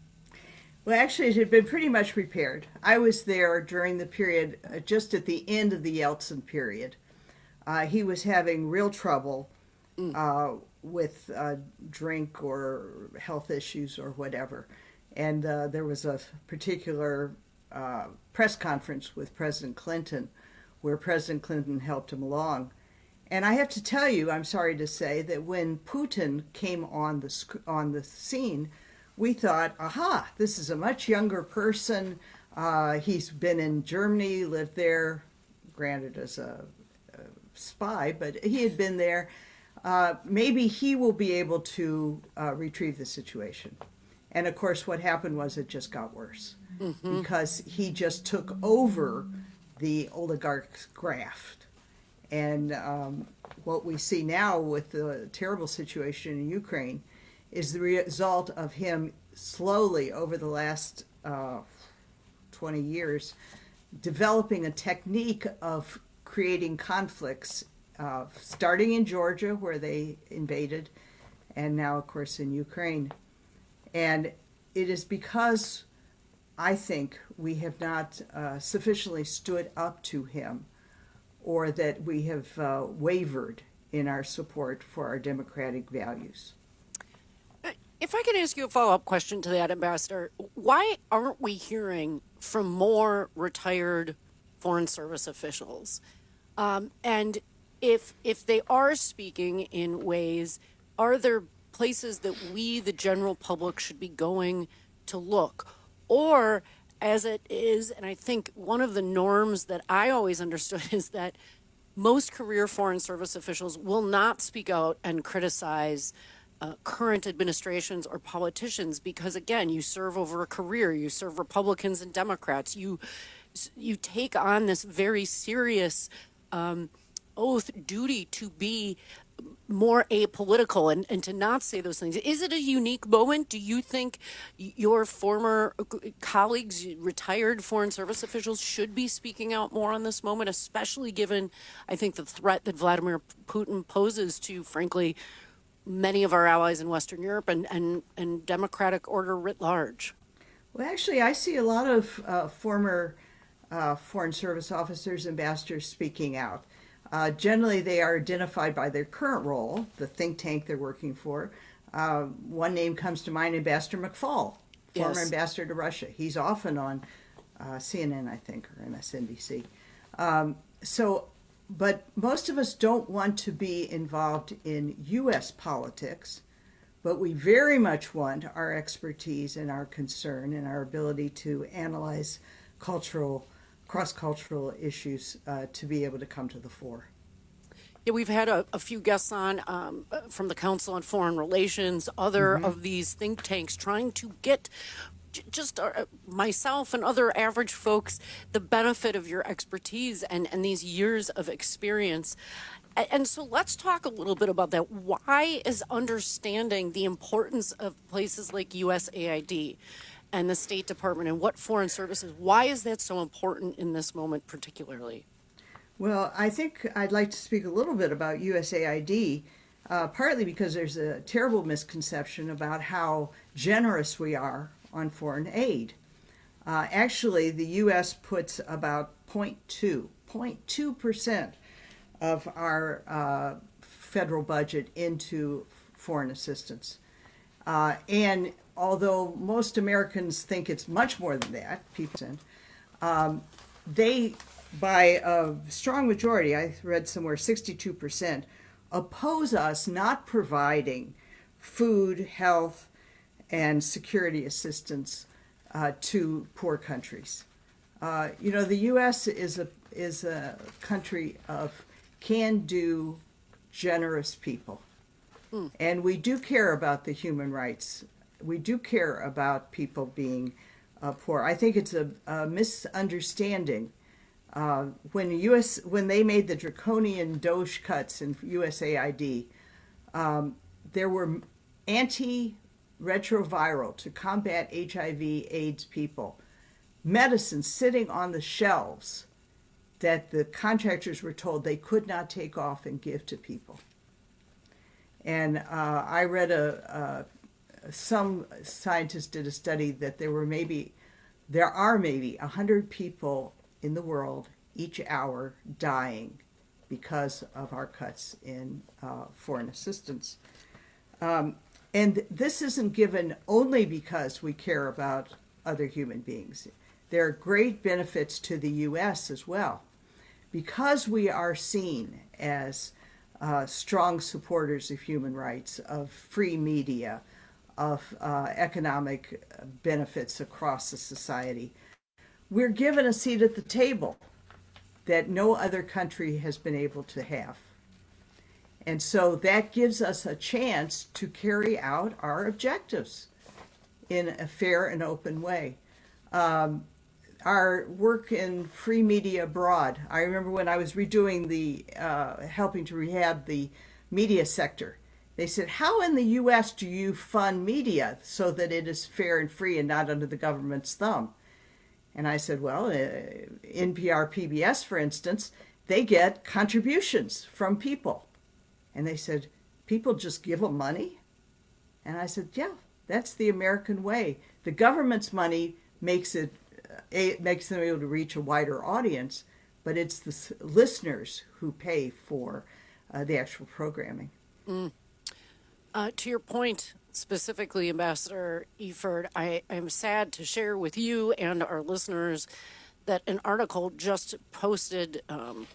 [SPEAKER 14] Well, actually, it had been pretty much repaired. I was there during the period, uh, just at the end of the Yeltsin period. Uh, he was having real trouble uh, with uh, drink or health issues or whatever. And uh, there was a particular uh, press conference with President Clinton where President Clinton helped him along. And I have to tell you, I'm sorry to say, that when Putin came on the sc- on the scene, we thought, aha, this is a much younger person. Uh, he's been in Germany, lived there, granted as a, a spy, but he had been there. Uh, maybe he will be able to uh, retrieve the situation. And of course, what happened was it just got worse mm-hmm. because he just took over the oligarch's graft. And um, what we see now with the terrible situation in Ukraine is the result of him slowly over the last uh, twenty years developing a technique of creating conflicts, uh, starting in Georgia where they invaded, and now, of course, in Ukraine. And it is because I think we have not uh, sufficiently stood up to him, or that we have uh, wavered in our support for our democratic values.
[SPEAKER 4] If I can ask you a follow-up question to that, Ambassador, why aren't we hearing from more retired Foreign Service officials? Um, and if if they are speaking in ways, are there places that we, the general public, should be going to look? Or, as it is, and I think one of the norms that I always understood is that most career Foreign Service officials will not speak out and criticize uh, current administrations or politicians because, again, you serve over a career. You serve Republicans and Democrats. You, you take on this very serious um, oath duty to be more apolitical and, and to not say those things. Is it a unique moment? Do you think your former colleagues, retired Foreign Service officials, should be speaking out more on this moment, especially given, I think, the threat that Vladimir Putin poses to, frankly, many of our allies in Western Europe and, and, and democratic order writ large?
[SPEAKER 14] Well, actually, I see a lot of uh, former uh, Foreign Service officers, ambassadors speaking out. Uh, generally, they are identified by their current role, the think tank they're working for. Uh, one name comes to mind, Ambassador McFaul, former
[SPEAKER 4] Yes.
[SPEAKER 14] ambassador to Russia. He's often on uh, C N N, I think, or M S N B C. Um, so, but most of us don't want to be involved in U S politics, but we very much want our expertise and our concern and our ability to analyze cultural cross-cultural issues uh, to be able to come to the fore.
[SPEAKER 4] Yeah, we've had a, a few guests on um, from the Council on Foreign Relations, other
[SPEAKER 14] Mhm.
[SPEAKER 4] of these think tanks trying to get j- just uh, myself and other average folks the benefit of your expertise and, and these years of experience. A- And so let's talk a little bit about that. Why is understanding the importance of places like U S A I D and the State Department and what foreign services, why is that so important in this moment particularly?
[SPEAKER 14] Well, I think I'd like to speak a little bit about U S A I D, uh, partly because there's a terrible misconception about how generous we are on foreign aid. Uh, actually, the U S puts about zero point two percent of our uh, federal budget into foreign assistance. Uh, and although most Americans think it's much more than that, people, um, they, by a strong majority, I read somewhere sixty-two percent, oppose us not providing food, health, and security assistance uh, to poor countries. Uh, you know, the U S is a is a country of can-do, generous people. Mm. And we do care about the human rights. We do care about people being uh, poor. I think it's a, a misunderstanding. Uh, when U S when they made the draconian DOGE cuts in U S A I D, um, there were anti-retroviral to combat H I V AIDS people, medicines sitting on the shelves that the contractors were told they could not take off and give to people. And uh, I read a, a some scientists did a study that there were maybe there are maybe a hundred people in the world each hour dying because of our cuts in uh, foreign assistance. Um, and this isn't given only because we care about other human beings. There are great benefits to the U S as well. Because we are seen as uh, strong supporters of human rights, of free media, of uh, economic benefits across the society, we're given a seat at the table that no other country has been able to have. And so that gives us a chance to carry out our objectives in a fair and open way. Um, our work in free media abroad, I remember when I was redoing the, uh, helping to rehab the media sector, they said, how in the U S do you fund media so that it is fair and free and not under the government's thumb? And I said, well, uh, N P R, P B S, for instance, they get contributions from people. And they said, people just give them money? And I said, yeah, that's the American way. The government's money makes it, uh, it makes them able to reach a wider audience, but it's the s- listeners who pay for uh, the actual programming.
[SPEAKER 4] Mm. Uh, to your point, specifically, Ambassador Eford, I am sad to share with you and our listeners that an article just posted um,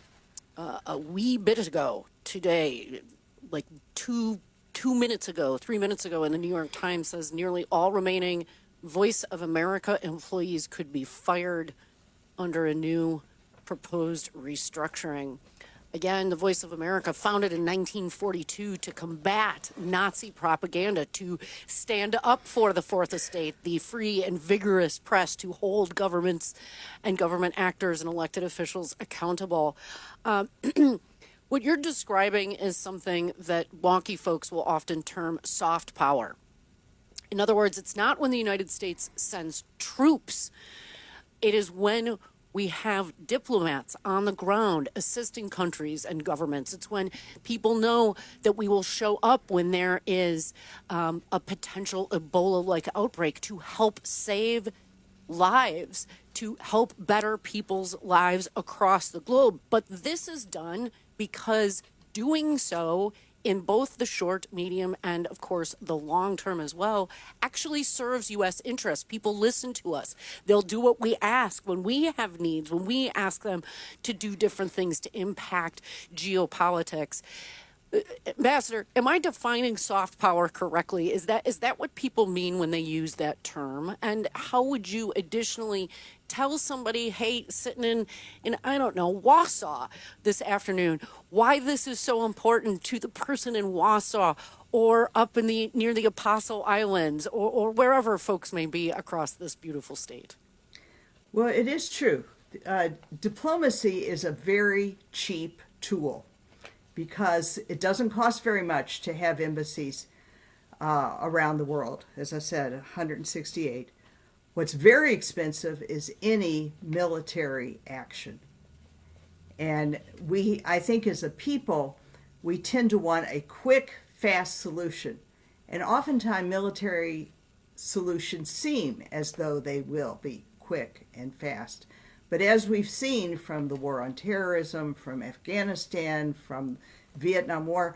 [SPEAKER 4] uh, a wee bit ago today, like two two minutes ago, three minutes ago, in the New York Times says nearly all remaining Voice of America employees could be fired under a new proposed restructuring. Again, the Voice of America, founded in nineteen forty-two to combat Nazi propaganda, to stand up for the Fourth Estate, the free and vigorous press, to hold governments and government actors and elected officials accountable. Um, What you're describing is something that wonky folks will often term soft power. In other words, it's not when the United States sends troops. It is when we have diplomats on the ground assisting countries and governments. It's when people know that we will show up when there is um, a potential Ebola-like outbreak to help save lives, to help better people's lives across the globe. But this is done because doing so in both the short, medium, and of course the long term as well, actually serves U S interests. People listen to us. They'll do what we ask when we have needs, when we ask them to do different things to impact geopolitics. Ambassador, am I defining soft power correctly? Is that is that what people mean when they use that term? And how would you additionally tell somebody, hey, sitting in, in I don't know, Wausau this afternoon, why this is so important to the person in Wausau or up in the near the Apostle Islands or, or wherever folks may be across this beautiful state?
[SPEAKER 14] Well, it is true. Uh, diplomacy is a very cheap tool, because it doesn't cost very much to have embassies uh, around the world. As I said, one hundred sixty-eight. What's very expensive is any military action. And we, I think as a people, we tend to want a quick, fast solution. And oftentimes military solutions seem as though they will be quick and fast. But as we've seen from the war on terrorism, from Afghanistan, from Vietnam War,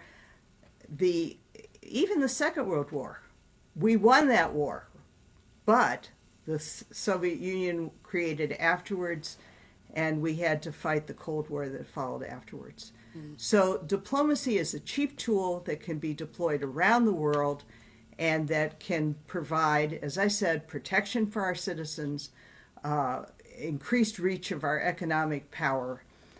[SPEAKER 14] the even the Second World War, we won that war, but the Soviet Union created afterwards, and we had to fight the Cold War that followed afterwards. Mm. So diplomacy is a cheap tool that can be deployed around the world and that can provide, as I said, protection for our citizens, uh, increased reach of our economic power,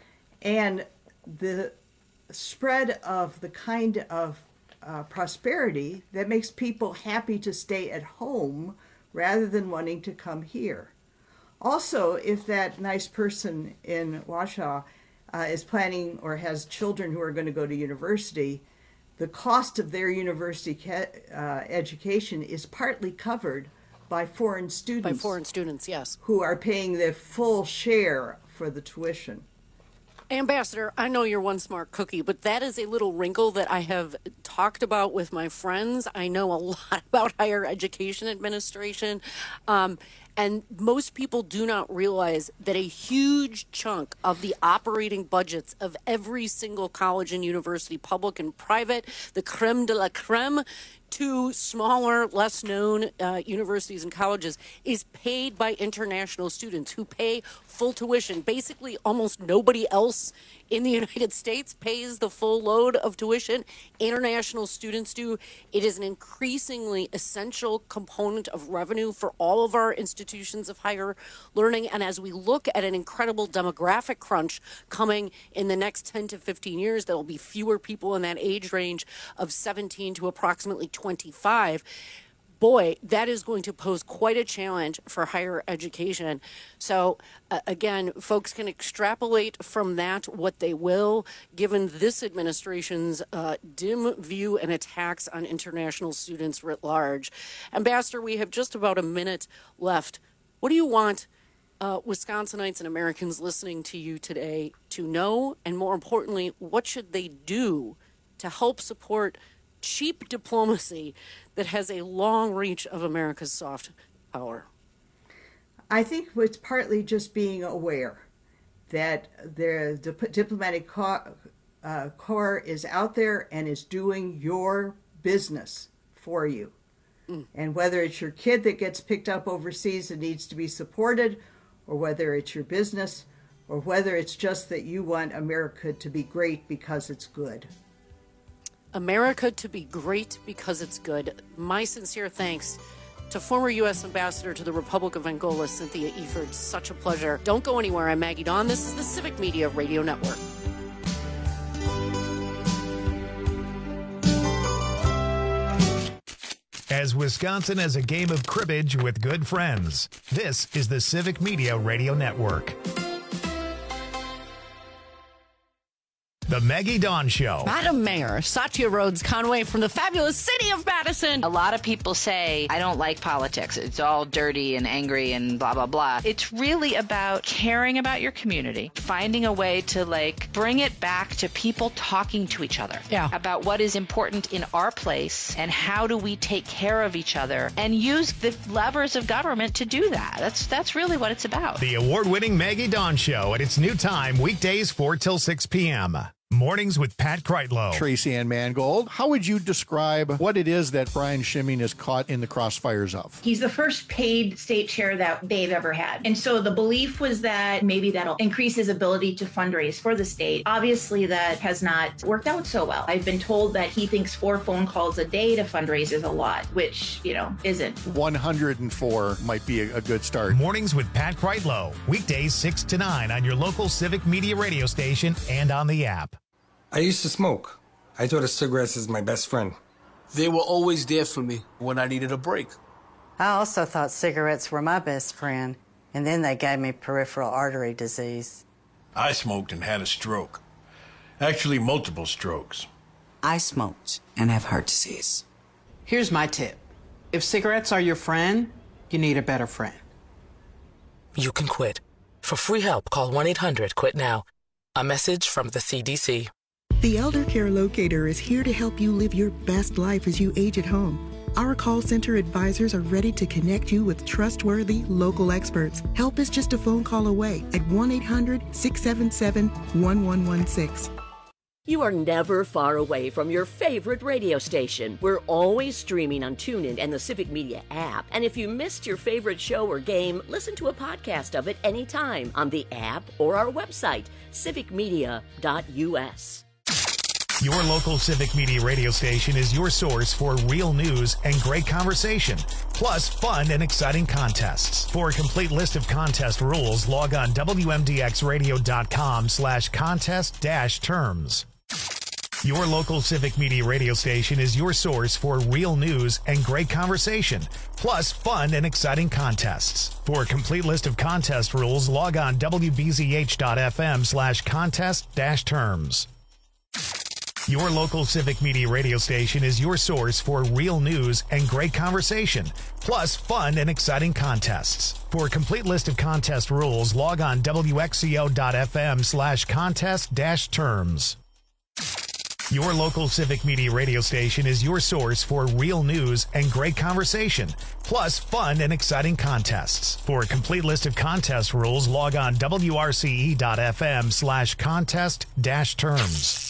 [SPEAKER 14] and the spread of the kind of uh, prosperity that makes people happy to stay at home rather than wanting to come here. Also, if that nice person in Wausau uh, is planning or has children who are going to go to university, the cost of their university ca- uh, education is partly covered by foreign students.
[SPEAKER 4] By foreign students, yes.
[SPEAKER 14] Who are paying their full share for the tuition.
[SPEAKER 4] Ambassador, I know you're one smart cookie, but that is a little wrinkle that I have talked about with my friends. I know a lot about higher education administration, um, and most people do not realize that a huge chunk of the operating budgets of every single college and university, public and private, the creme de la creme, to smaller, less known uh, universities and colleges, is paid by international students who pay full tuition. Basically, almost nobody else in the United States pays the full load of tuition. International students do. It is an increasingly essential component of revenue for all of our institutions of higher learning. And as we look at an incredible demographic crunch coming in the next ten to fifteen years, there will be fewer people in that age range of seventeen to approximately twenty-five. Boy, that is going to pose quite a challenge for higher education. So, uh, again, folks can extrapolate from that what they will, given this administration's uh, dim view and attacks on international students writ large. Ambassador, we have just about a minute left. What do you want uh, Wisconsinites and Americans listening to you today to know? And more importantly, what should they do to help support cheap diplomacy that has a long reach of America's soft power?
[SPEAKER 14] I think it's partly just being aware that the dip- diplomatic co- uh, corps is out there and is doing your business for you. Mm. And whether it's your kid that gets picked up overseas and needs to be supported, or whether it's your business, or whether it's just that you want America to be great because it's good.
[SPEAKER 4] America to be great because it's good. My sincere thanks to former U S Ambassador to the Republic of Angola, Cynthia Eford. Such a pleasure. Don't go anywhere. I'm Maggie Dawn. This is the Civic Media Radio Network.
[SPEAKER 2] As Wisconsin has a game of cribbage with good friends, this is the Civic Media Radio Network. The Maggie Dawn Show.
[SPEAKER 4] Madam Mayor, Satya Rhodes Conway from the fabulous city of Madison.
[SPEAKER 11] A lot of people say, I don't like politics. It's all dirty and angry and blah, blah, blah. It's really about caring about your community, finding a way to, like, bring it back to people talking to each other
[SPEAKER 4] yeah.
[SPEAKER 11] about what is important in our place and how do we take care of each other and use the levers of government to do that. That's, that's really what it's about.
[SPEAKER 2] The award-winning Maggie Dawn Show at its new time, weekdays four till six p.m. Mornings with Pat Kreitlow.
[SPEAKER 10] Tracy Ann Mangold, how would you describe what it is that Brian Schimming is caught in the crossfires of?
[SPEAKER 19] He's the first paid state chair that they've ever had. And so the belief was that maybe that'll increase his ability to fundraise for the state. Obviously, that has not worked out so well. I've been told that he thinks four phone calls a day to fundraise is a lot, which, you know, isn't.
[SPEAKER 10] one hundred four might be a, a good start.
[SPEAKER 2] Mornings with Pat Kreitlow. Weekdays six to nine on your local Civic Media radio station and on the app.
[SPEAKER 23] I used to smoke. I thought of cigarettes as my best friend.
[SPEAKER 24] They were always there for me when I needed a break.
[SPEAKER 25] I also thought cigarettes were my best friend, and then they gave me peripheral artery disease.
[SPEAKER 26] I smoked and had a stroke. Actually, multiple strokes.
[SPEAKER 27] I smoked and have heart disease.
[SPEAKER 28] Here's my tip. If cigarettes are your friend, you need a better friend.
[SPEAKER 29] You can quit. For free help, call one eight hundred quit now. A message from the C D C.
[SPEAKER 30] The Elder Care Locator is here to help you live your best life as you age at home. Our call center advisors are ready to connect you with trustworthy local experts. Help is just a phone call away at one eight hundred six seven seven one one one six.
[SPEAKER 9] You are never far away from your favorite radio station. We're always streaming on TuneIn and the Civic Media app. And if you missed your favorite show or game, listen to a podcast of it anytime on the app or our website, civic media dot u s.
[SPEAKER 2] Your local Civic Media radio station is your source for real news and great conversation, plus fun and exciting contests. For a complete list of contest rules, log on w m d x radio dot com slash contest dash terms. Your local Civic Media radio station is your source for real news and great conversation, plus fun and exciting contests. For a complete list of contest rules, log on w b z h dot f m slash contest dash terms. Your local Civic Media radio station is your source for real news and great conversation, plus fun and exciting contests. For a complete list of contest rules, log on w x c o dot f m slash contest dash terms. Your local Civic Media radio station is your source for real news and great conversation, plus fun and exciting contests. For a complete list of contest rules, log on w r c e dot f m slash contest dash terms.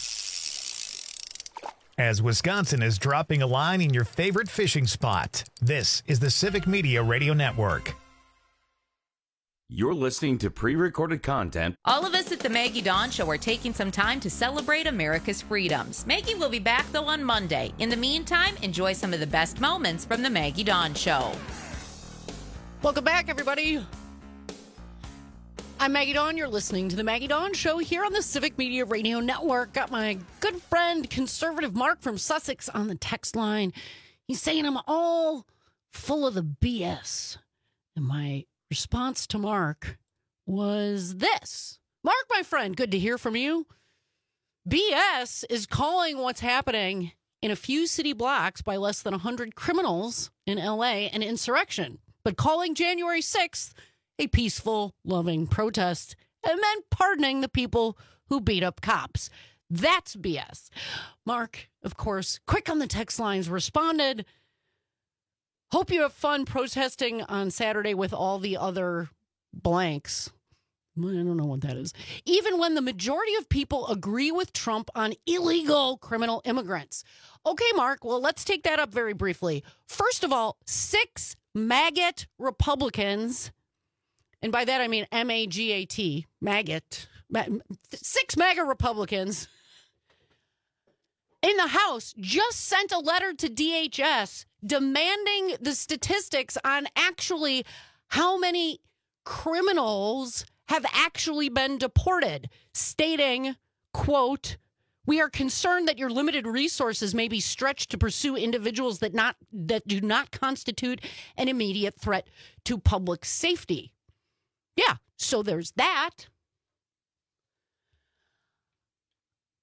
[SPEAKER 2] As Wisconsin is dropping a line in your favorite fishing spot, this is the Civic Media Radio Network.
[SPEAKER 15] You're listening to pre-recorded content.
[SPEAKER 16] All of us at the Maggie Dawn Show are taking some time to celebrate America's freedoms. Maggie will be back, though, on Monday. In the meantime, enjoy some of the best moments from the Maggie Dawn Show.
[SPEAKER 4] Welcome back, everybody. I'm Maggie Dawn. You're listening to the Maggie Dawn Show here on the Civic Media Radio Network. Got my good friend, conservative Mark from Sussex on the text line. He's saying I'm all full of the B S. And my response to Mark was this. Mark, my friend, good to hear from you. B S is calling what's happening in a few city blocks by less than one hundred criminals in L A an insurrection, but calling January sixth a peaceful, loving protest, and then pardoning the people who beat up cops. That's B S. Mark, of course, quick on the text lines, responded, hope you have fun protesting on Saturday with all the other blanks. I don't know what that is. Even when the majority of people agree with Trump on illegal criminal immigrants. Okay, Mark, well, let's take that up very briefly. First of all, six maggot Republicans, and by that I mean M A G A T, maggot, six MAGA Republicans in the House just sent a letter to D H S demanding the statistics on actually how many criminals have actually been deported, stating, quote, we are concerned that your limited resources may be stretched to pursue individuals that not that do not constitute an immediate threat to public safety. Yeah, so there's that.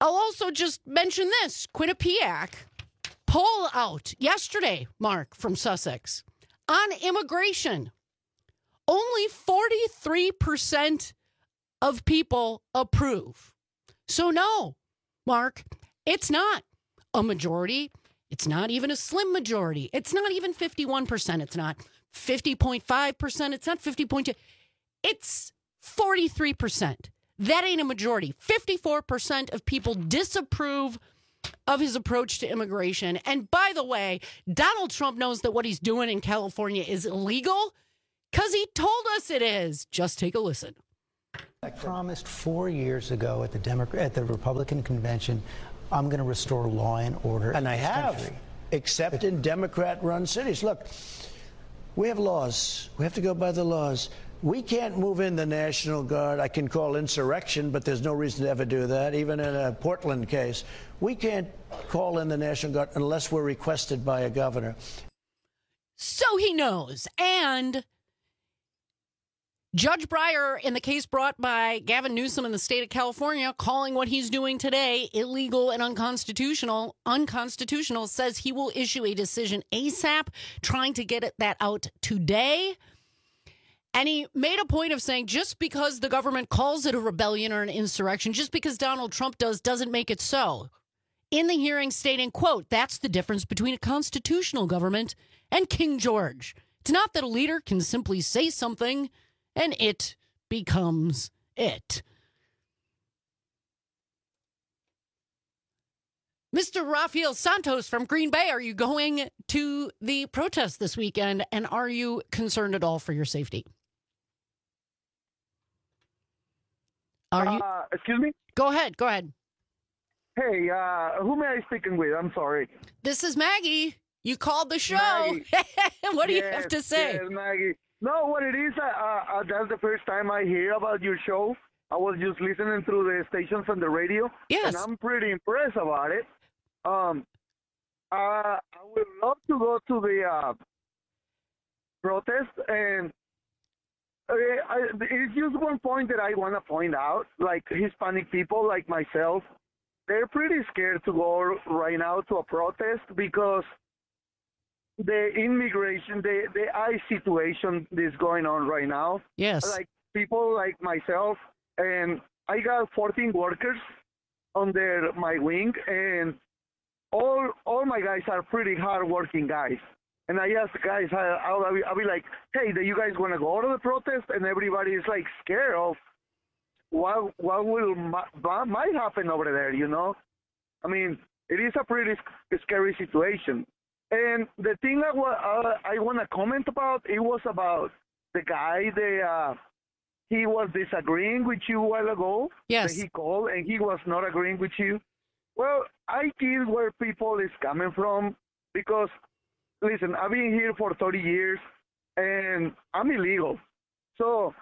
[SPEAKER 4] I'll also just mention this. Quinnipiac poll out yesterday, Mark, from Sussex, on immigration. Only forty-three percent of people approve. So no, Mark, it's not a majority. It's not even a slim majority. It's not even fifty-one percent. It's not fifty point five percent. It's not fifty point two. It's forty-three percent. That ain't a majority. fifty-four percent of people disapprove of his approach to immigration. And by the way, Donald Trump knows that what he's doing in California is illegal because he told us it is. Just take a listen.
[SPEAKER 1] I promised four years ago at the Democrat at the Republican convention, I'm going to restore law and order.
[SPEAKER 6] And I
[SPEAKER 1] in this
[SPEAKER 6] have,
[SPEAKER 1] country.
[SPEAKER 6] except in Democrat-run cities. Look, we have laws. We have to go by the laws. We can't move in the National Guard. I can call insurrection, but there's no reason to ever do that, even in a Portland case. We can't call in the National Guard unless we're requested by a governor.
[SPEAKER 4] So he knows. And Judge Breyer, in the case brought by Gavin Newsom in the state of California, calling what he's doing today illegal and unconstitutional, unconstitutional, says he will issue a decision ASAP, trying to get it, that out today. And he made a point of saying just because the government calls it a rebellion or an insurrection, just because Donald Trump does, doesn't make it so. In the hearing stating, quote, that's the difference between a constitutional government and King George. It's not that a leader can simply say something and it becomes it. Mister Rafael Santos from Green Bay, are you going to the protest this weekend, and are you concerned at all for your safety? Are you?
[SPEAKER 7] Uh, excuse me?
[SPEAKER 4] Go ahead. Go ahead.
[SPEAKER 7] Hey, uh, who am I speaking with? I'm sorry.
[SPEAKER 4] This is Maggie. You called the show. What do
[SPEAKER 7] yes,
[SPEAKER 4] you have to say?
[SPEAKER 7] Yes, Maggie. No, what it is, uh, uh, that's the first time I hear about your show. I was just listening through the stations on the radio.
[SPEAKER 4] Yes.
[SPEAKER 7] And I'm pretty impressed about it. Um, uh, I would love to go to the uh, protest, and uh, I, it's just one point that I want to point out. Like Hispanic people like myself, they're pretty scared to go right now to a protest because the immigration, the, the ICE situation is going on right now.
[SPEAKER 4] Yes.
[SPEAKER 7] Like people like myself, and I got fourteen workers under my wing, and all all my guys are pretty hard-working guys. And I ask the guys, I, I'll, I'll be like, hey, do you guys want to go to the protest? And everybody is like scared of what what will might happen over there, you know? I mean, it is a pretty scary situation. And the thing I, uh, I want to comment about, it was about the guy, the, uh, he was disagreeing with you a while ago.
[SPEAKER 4] Yes.
[SPEAKER 7] That he called, and he was not agreeing with you. Well, I get where people is coming from because, listen, I've been here for thirty years, and I'm illegal. So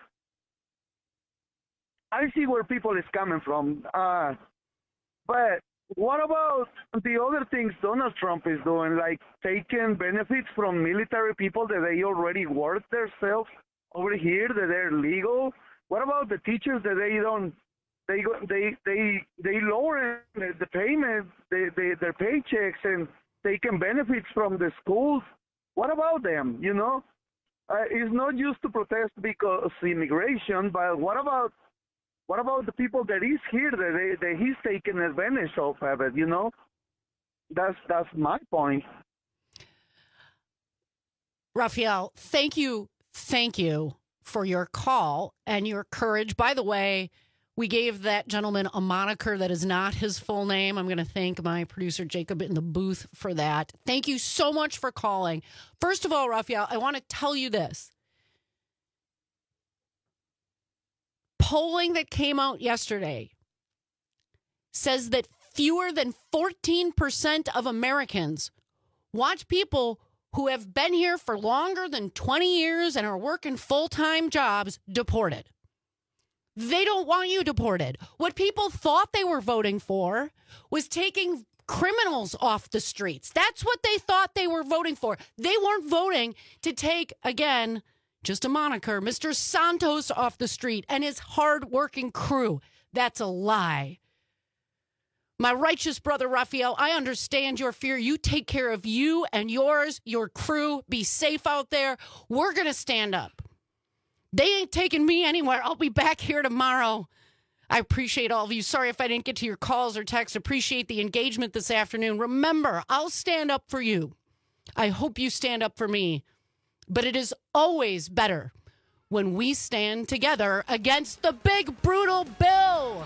[SPEAKER 7] I see where people is coming from. Uh, but what about the other things Donald Trump is doing, like taking benefits from military people that they already work themselves over here, that they're legal? What about the teachers that they don't, they go, they they they lower the, the payment, they, they, their paychecks, and taking benefits from the schools? What about them? You know, uh, it's not just to protest because of immigration, but what about What about the people that is here that, they, that he's taking advantage of it, you know? That's that's my point.
[SPEAKER 4] Rafael, thank you, thank you for your call and your courage. By the way, we gave that gentleman a moniker that is not his full name. I'm going to thank my producer, Jacob, in the booth for that. Thank you so much for calling. First of all, Rafael, I want to tell you this. Polling that came out yesterday says that fewer than fourteen percent of Americans want people who have been here for longer than twenty years and are working full-time jobs deported. They don't want you deported. What people thought they were voting for was taking criminals off the streets. That's what they thought they were voting for. They weren't voting to take, again, just a moniker, Mister Santos off the street and his hard-working crew. That's a lie. My righteous brother Raphael, I understand your fear. You take care of you and yours, your crew. Be safe out there. We're going to stand up. They ain't taking me anywhere. I'll be back here tomorrow. I appreciate all of you. Sorry if I didn't get to your calls or texts. Appreciate the engagement this afternoon. Remember, I'll stand up for you. I hope you stand up for me. But it is always better when we stand together against the big, brutal bill.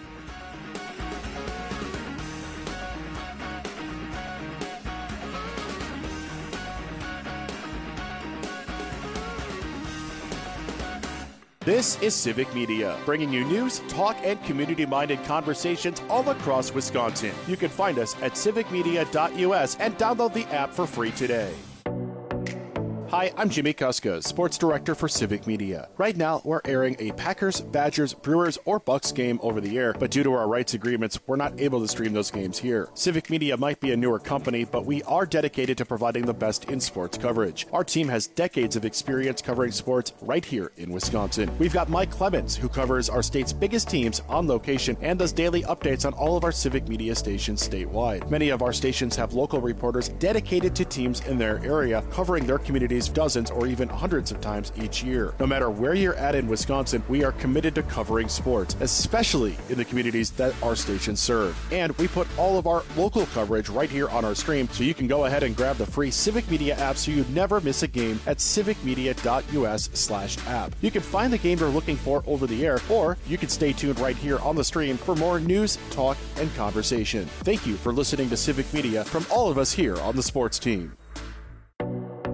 [SPEAKER 3] This is Civic Media, bringing you news, talk, and community-minded conversations all across Wisconsin. You can find us at civic media dot U S and download the app for free today. Hi, I'm Jimmy Kuska, Sports Director for Civic Media. Right now, we're airing a Packers, Badgers, Brewers, or Bucks game over the air, but due to our rights agreements, we're not able to stream those games here. Civic Media might be a newer company, but we are dedicated to providing the best in sports coverage. Our team has decades of experience covering sports right here in Wisconsin. We've got Mike Clemens, who covers our state's biggest teams on location and does daily updates on all of our Civic Media stations statewide. Many of our stations have local reporters dedicated to teams in their area, covering their communities dozens or even hundreds of times each year. No matter where you're at in Wisconsin, we are committed to covering sports, especially in the communities that our stations serve. And we put all of our local coverage right here on our stream, so you can go ahead and grab the free Civic Media app so you never miss a game at civic media dot U S slash app. You can find the game you're looking for over the air, or you can stay tuned right here on the stream for more news, talk, and conversation. Thank you for listening to Civic Media from all of us here on the sports team.